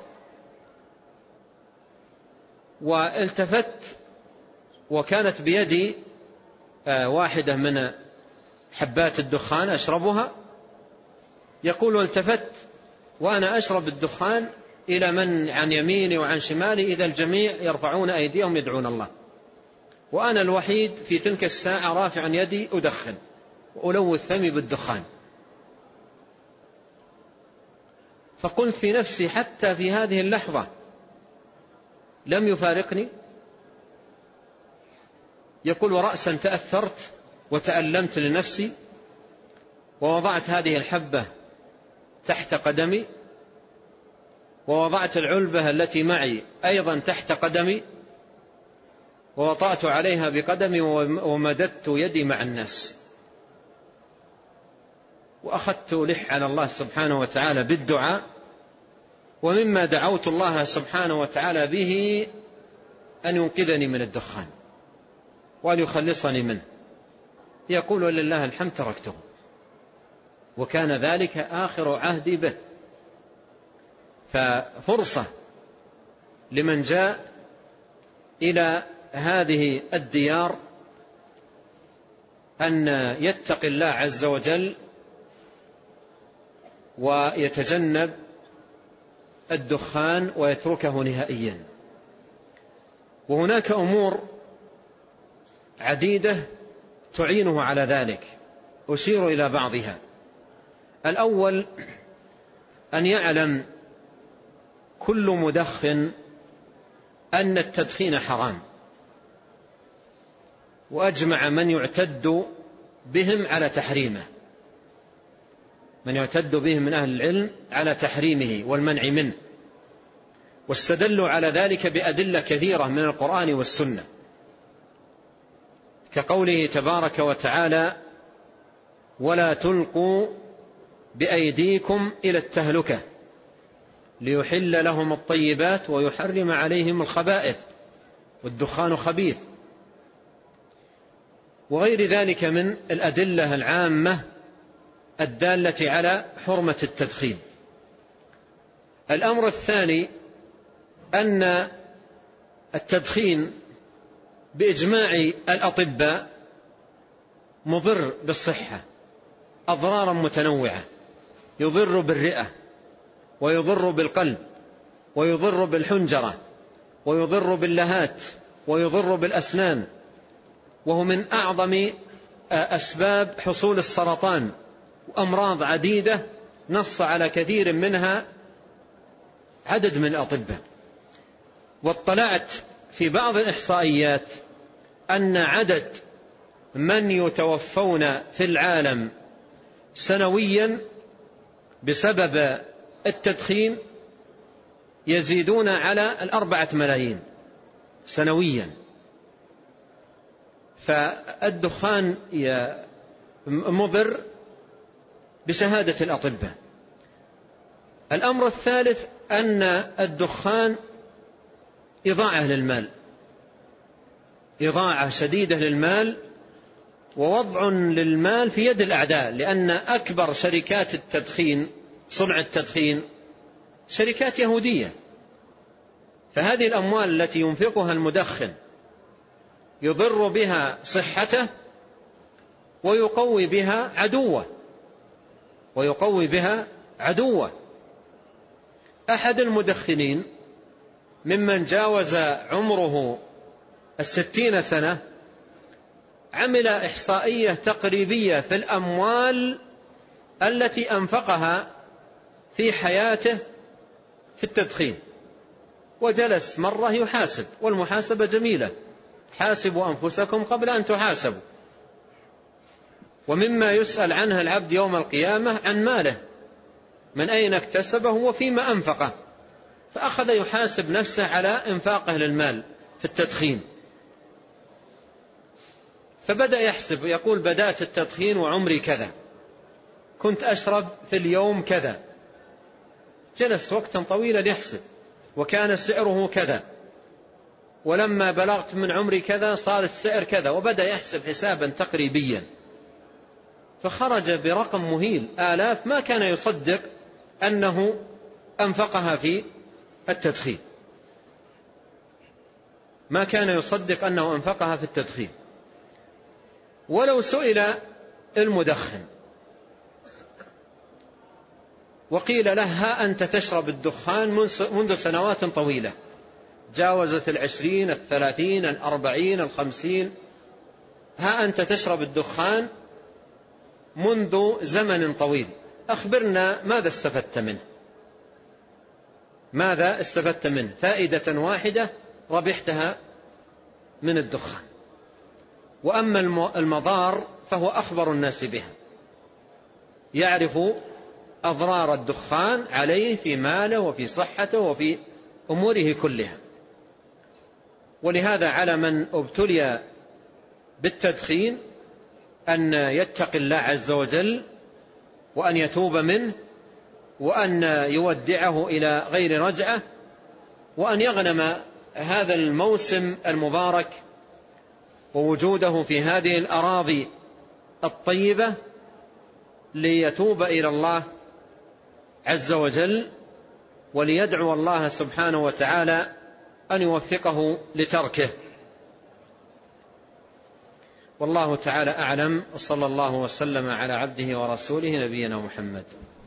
والتفت وكانت بيدي واحدة من حبات الدخان أشربها. يقول والتفت وأنا أشرب الدخان إلى من عن يميني وعن شمالي إذا الجميع يرفعون أيديهم يدعون الله، وأنا الوحيد في تلك الساعة رافعا يدي أدخن وألوث فمي بالدخان. فقلت في نفسي حتى في هذه اللحظة لم يفارقني. يقول ورأسا تأثرت وتألمت لنفسي ووضعت هذه الحبة تحت قدمي، ووضعت العلبة التي معي أيضا تحت قدمي، ووطأت عليها بقدمي ومددت يدي مع الناس، وأخذت لح على الله سبحانه وتعالى بالدعاء. ومما دعوت الله سبحانه وتعالى به أن ينقذني من الدخان وأن يخلصني منه. يقول ولله الحمد تركته، وكان ذلك آخر عهدي به. ففرصة لمن جاء إلى هذه الديار أن يتقي الله عز وجل ويتجنب الدخان ويتركه نهائيا. وهناك أمور عديدة تعينه على ذلك، أشير إلى بعضها. الأول أن يعلم كل مدخن أن التدخين حرام، وأجمع من يعتد بهم على تحريمه، من يعتد بهم من أهل العلم على تحريمه والمنع منه، واستدلوا على ذلك بأدلة كثيرة من القرآن والسنة، كقوله تبارك وتعالى ولا تلقوا بأيديكم إلى التهلكة ليحل لهم الطيبات ويحرم عليهم الخبائث والدخان خبيث، وغير ذلك من الأدلة العامة الدالة على حرمة التدخين. الأمر الثاني أن التدخين بإجماع الأطباء مضر بالصحة أضرارا متنوعة، يضر بالرئة ويضر بالقلب ويضر بالحنجرة ويضر باللهات ويضر بالأسنان، وهو من أعظم أسباب حصول السرطان وأمراض عديدة نص على كثير منها عدد من الأطباء. واطلعت في بعض الإحصائيات أن عدد من يتوفون في العالم سنويا بسبب التدخين يزيدون على الأربعة ملايين سنويا. فالدخان مضر بشهادة الأطباء. الأمر الثالث أن الدخان إضاعة للمال، إضاعة شديدة للمال، ووضع للمال في يد الأعداء، لأن أكبر شركات التدخين صنع التدخين شركات يهودية. فهذه الأموال التي ينفقها المدخن يضر بها صحته ويقوي بها عدوه ويقوي بها عدوه. أحد المدخنين ممن جاوز عمره الستين سنة عمل إحصائية تقريبية في الأموال التي أنفقها في حياته في التدخين، وجلس مرة يحاسب، والمحاسبة جميلة، حاسبوا أنفسكم قبل أن تحاسبوا. ومما يسأل عنه العبد يوم القيامة عن ماله، من أين اكتسبه وفيما أنفقه. فأخذ يحاسب نفسه على إنفاقه للمال في التدخين، فبدأ يحسب، يقول بدأت التدخين وعمري كذا، كنت أشرب في اليوم كذا، جلس وقتا طويلا يحسب، وكان سعره كذا، ولما بلغت من عمري كذا صار السعر كذا، وبدأ يحسب حسابا تقريبيا، فخرج برقم مهيل، آلاف ما كان يصدق أنه أنفقها في التدخين، ما كان يصدق أنه أنفقها في التدخين. ولو سئل المدخن وقيل له ها أنت تشرب الدخان منذ سنوات طويلة، جاوزت العشرين الثلاثين الأربعين الخمسين، ها أنت تشرب الدخان منذ زمن طويل، أخبرنا ماذا استفدت منه؟ ماذا استفدت منه؟ فائدة واحدة ربحتها من الدخان. وأما المضار فهو أخبر الناس بها، يعرف أضرار الدخان عليه في ماله وفي صحته وفي أموره كلها. ولهذا على من ابتلي بالتدخين أن يتقي الله عز وجل، وأن يتوب منه، وأن يودعه إلى غير رجعة، وأن يغنم هذا الموسم المبارك ووجوده في هذه الأراضي الطيبة ليتوب إلى الله عز وجل، وليدعو الله سبحانه وتعالى أن يوفقه لتركه. والله تعالى أعلم، وصلى الله وسلم على عبده ورسوله نبينا محمد.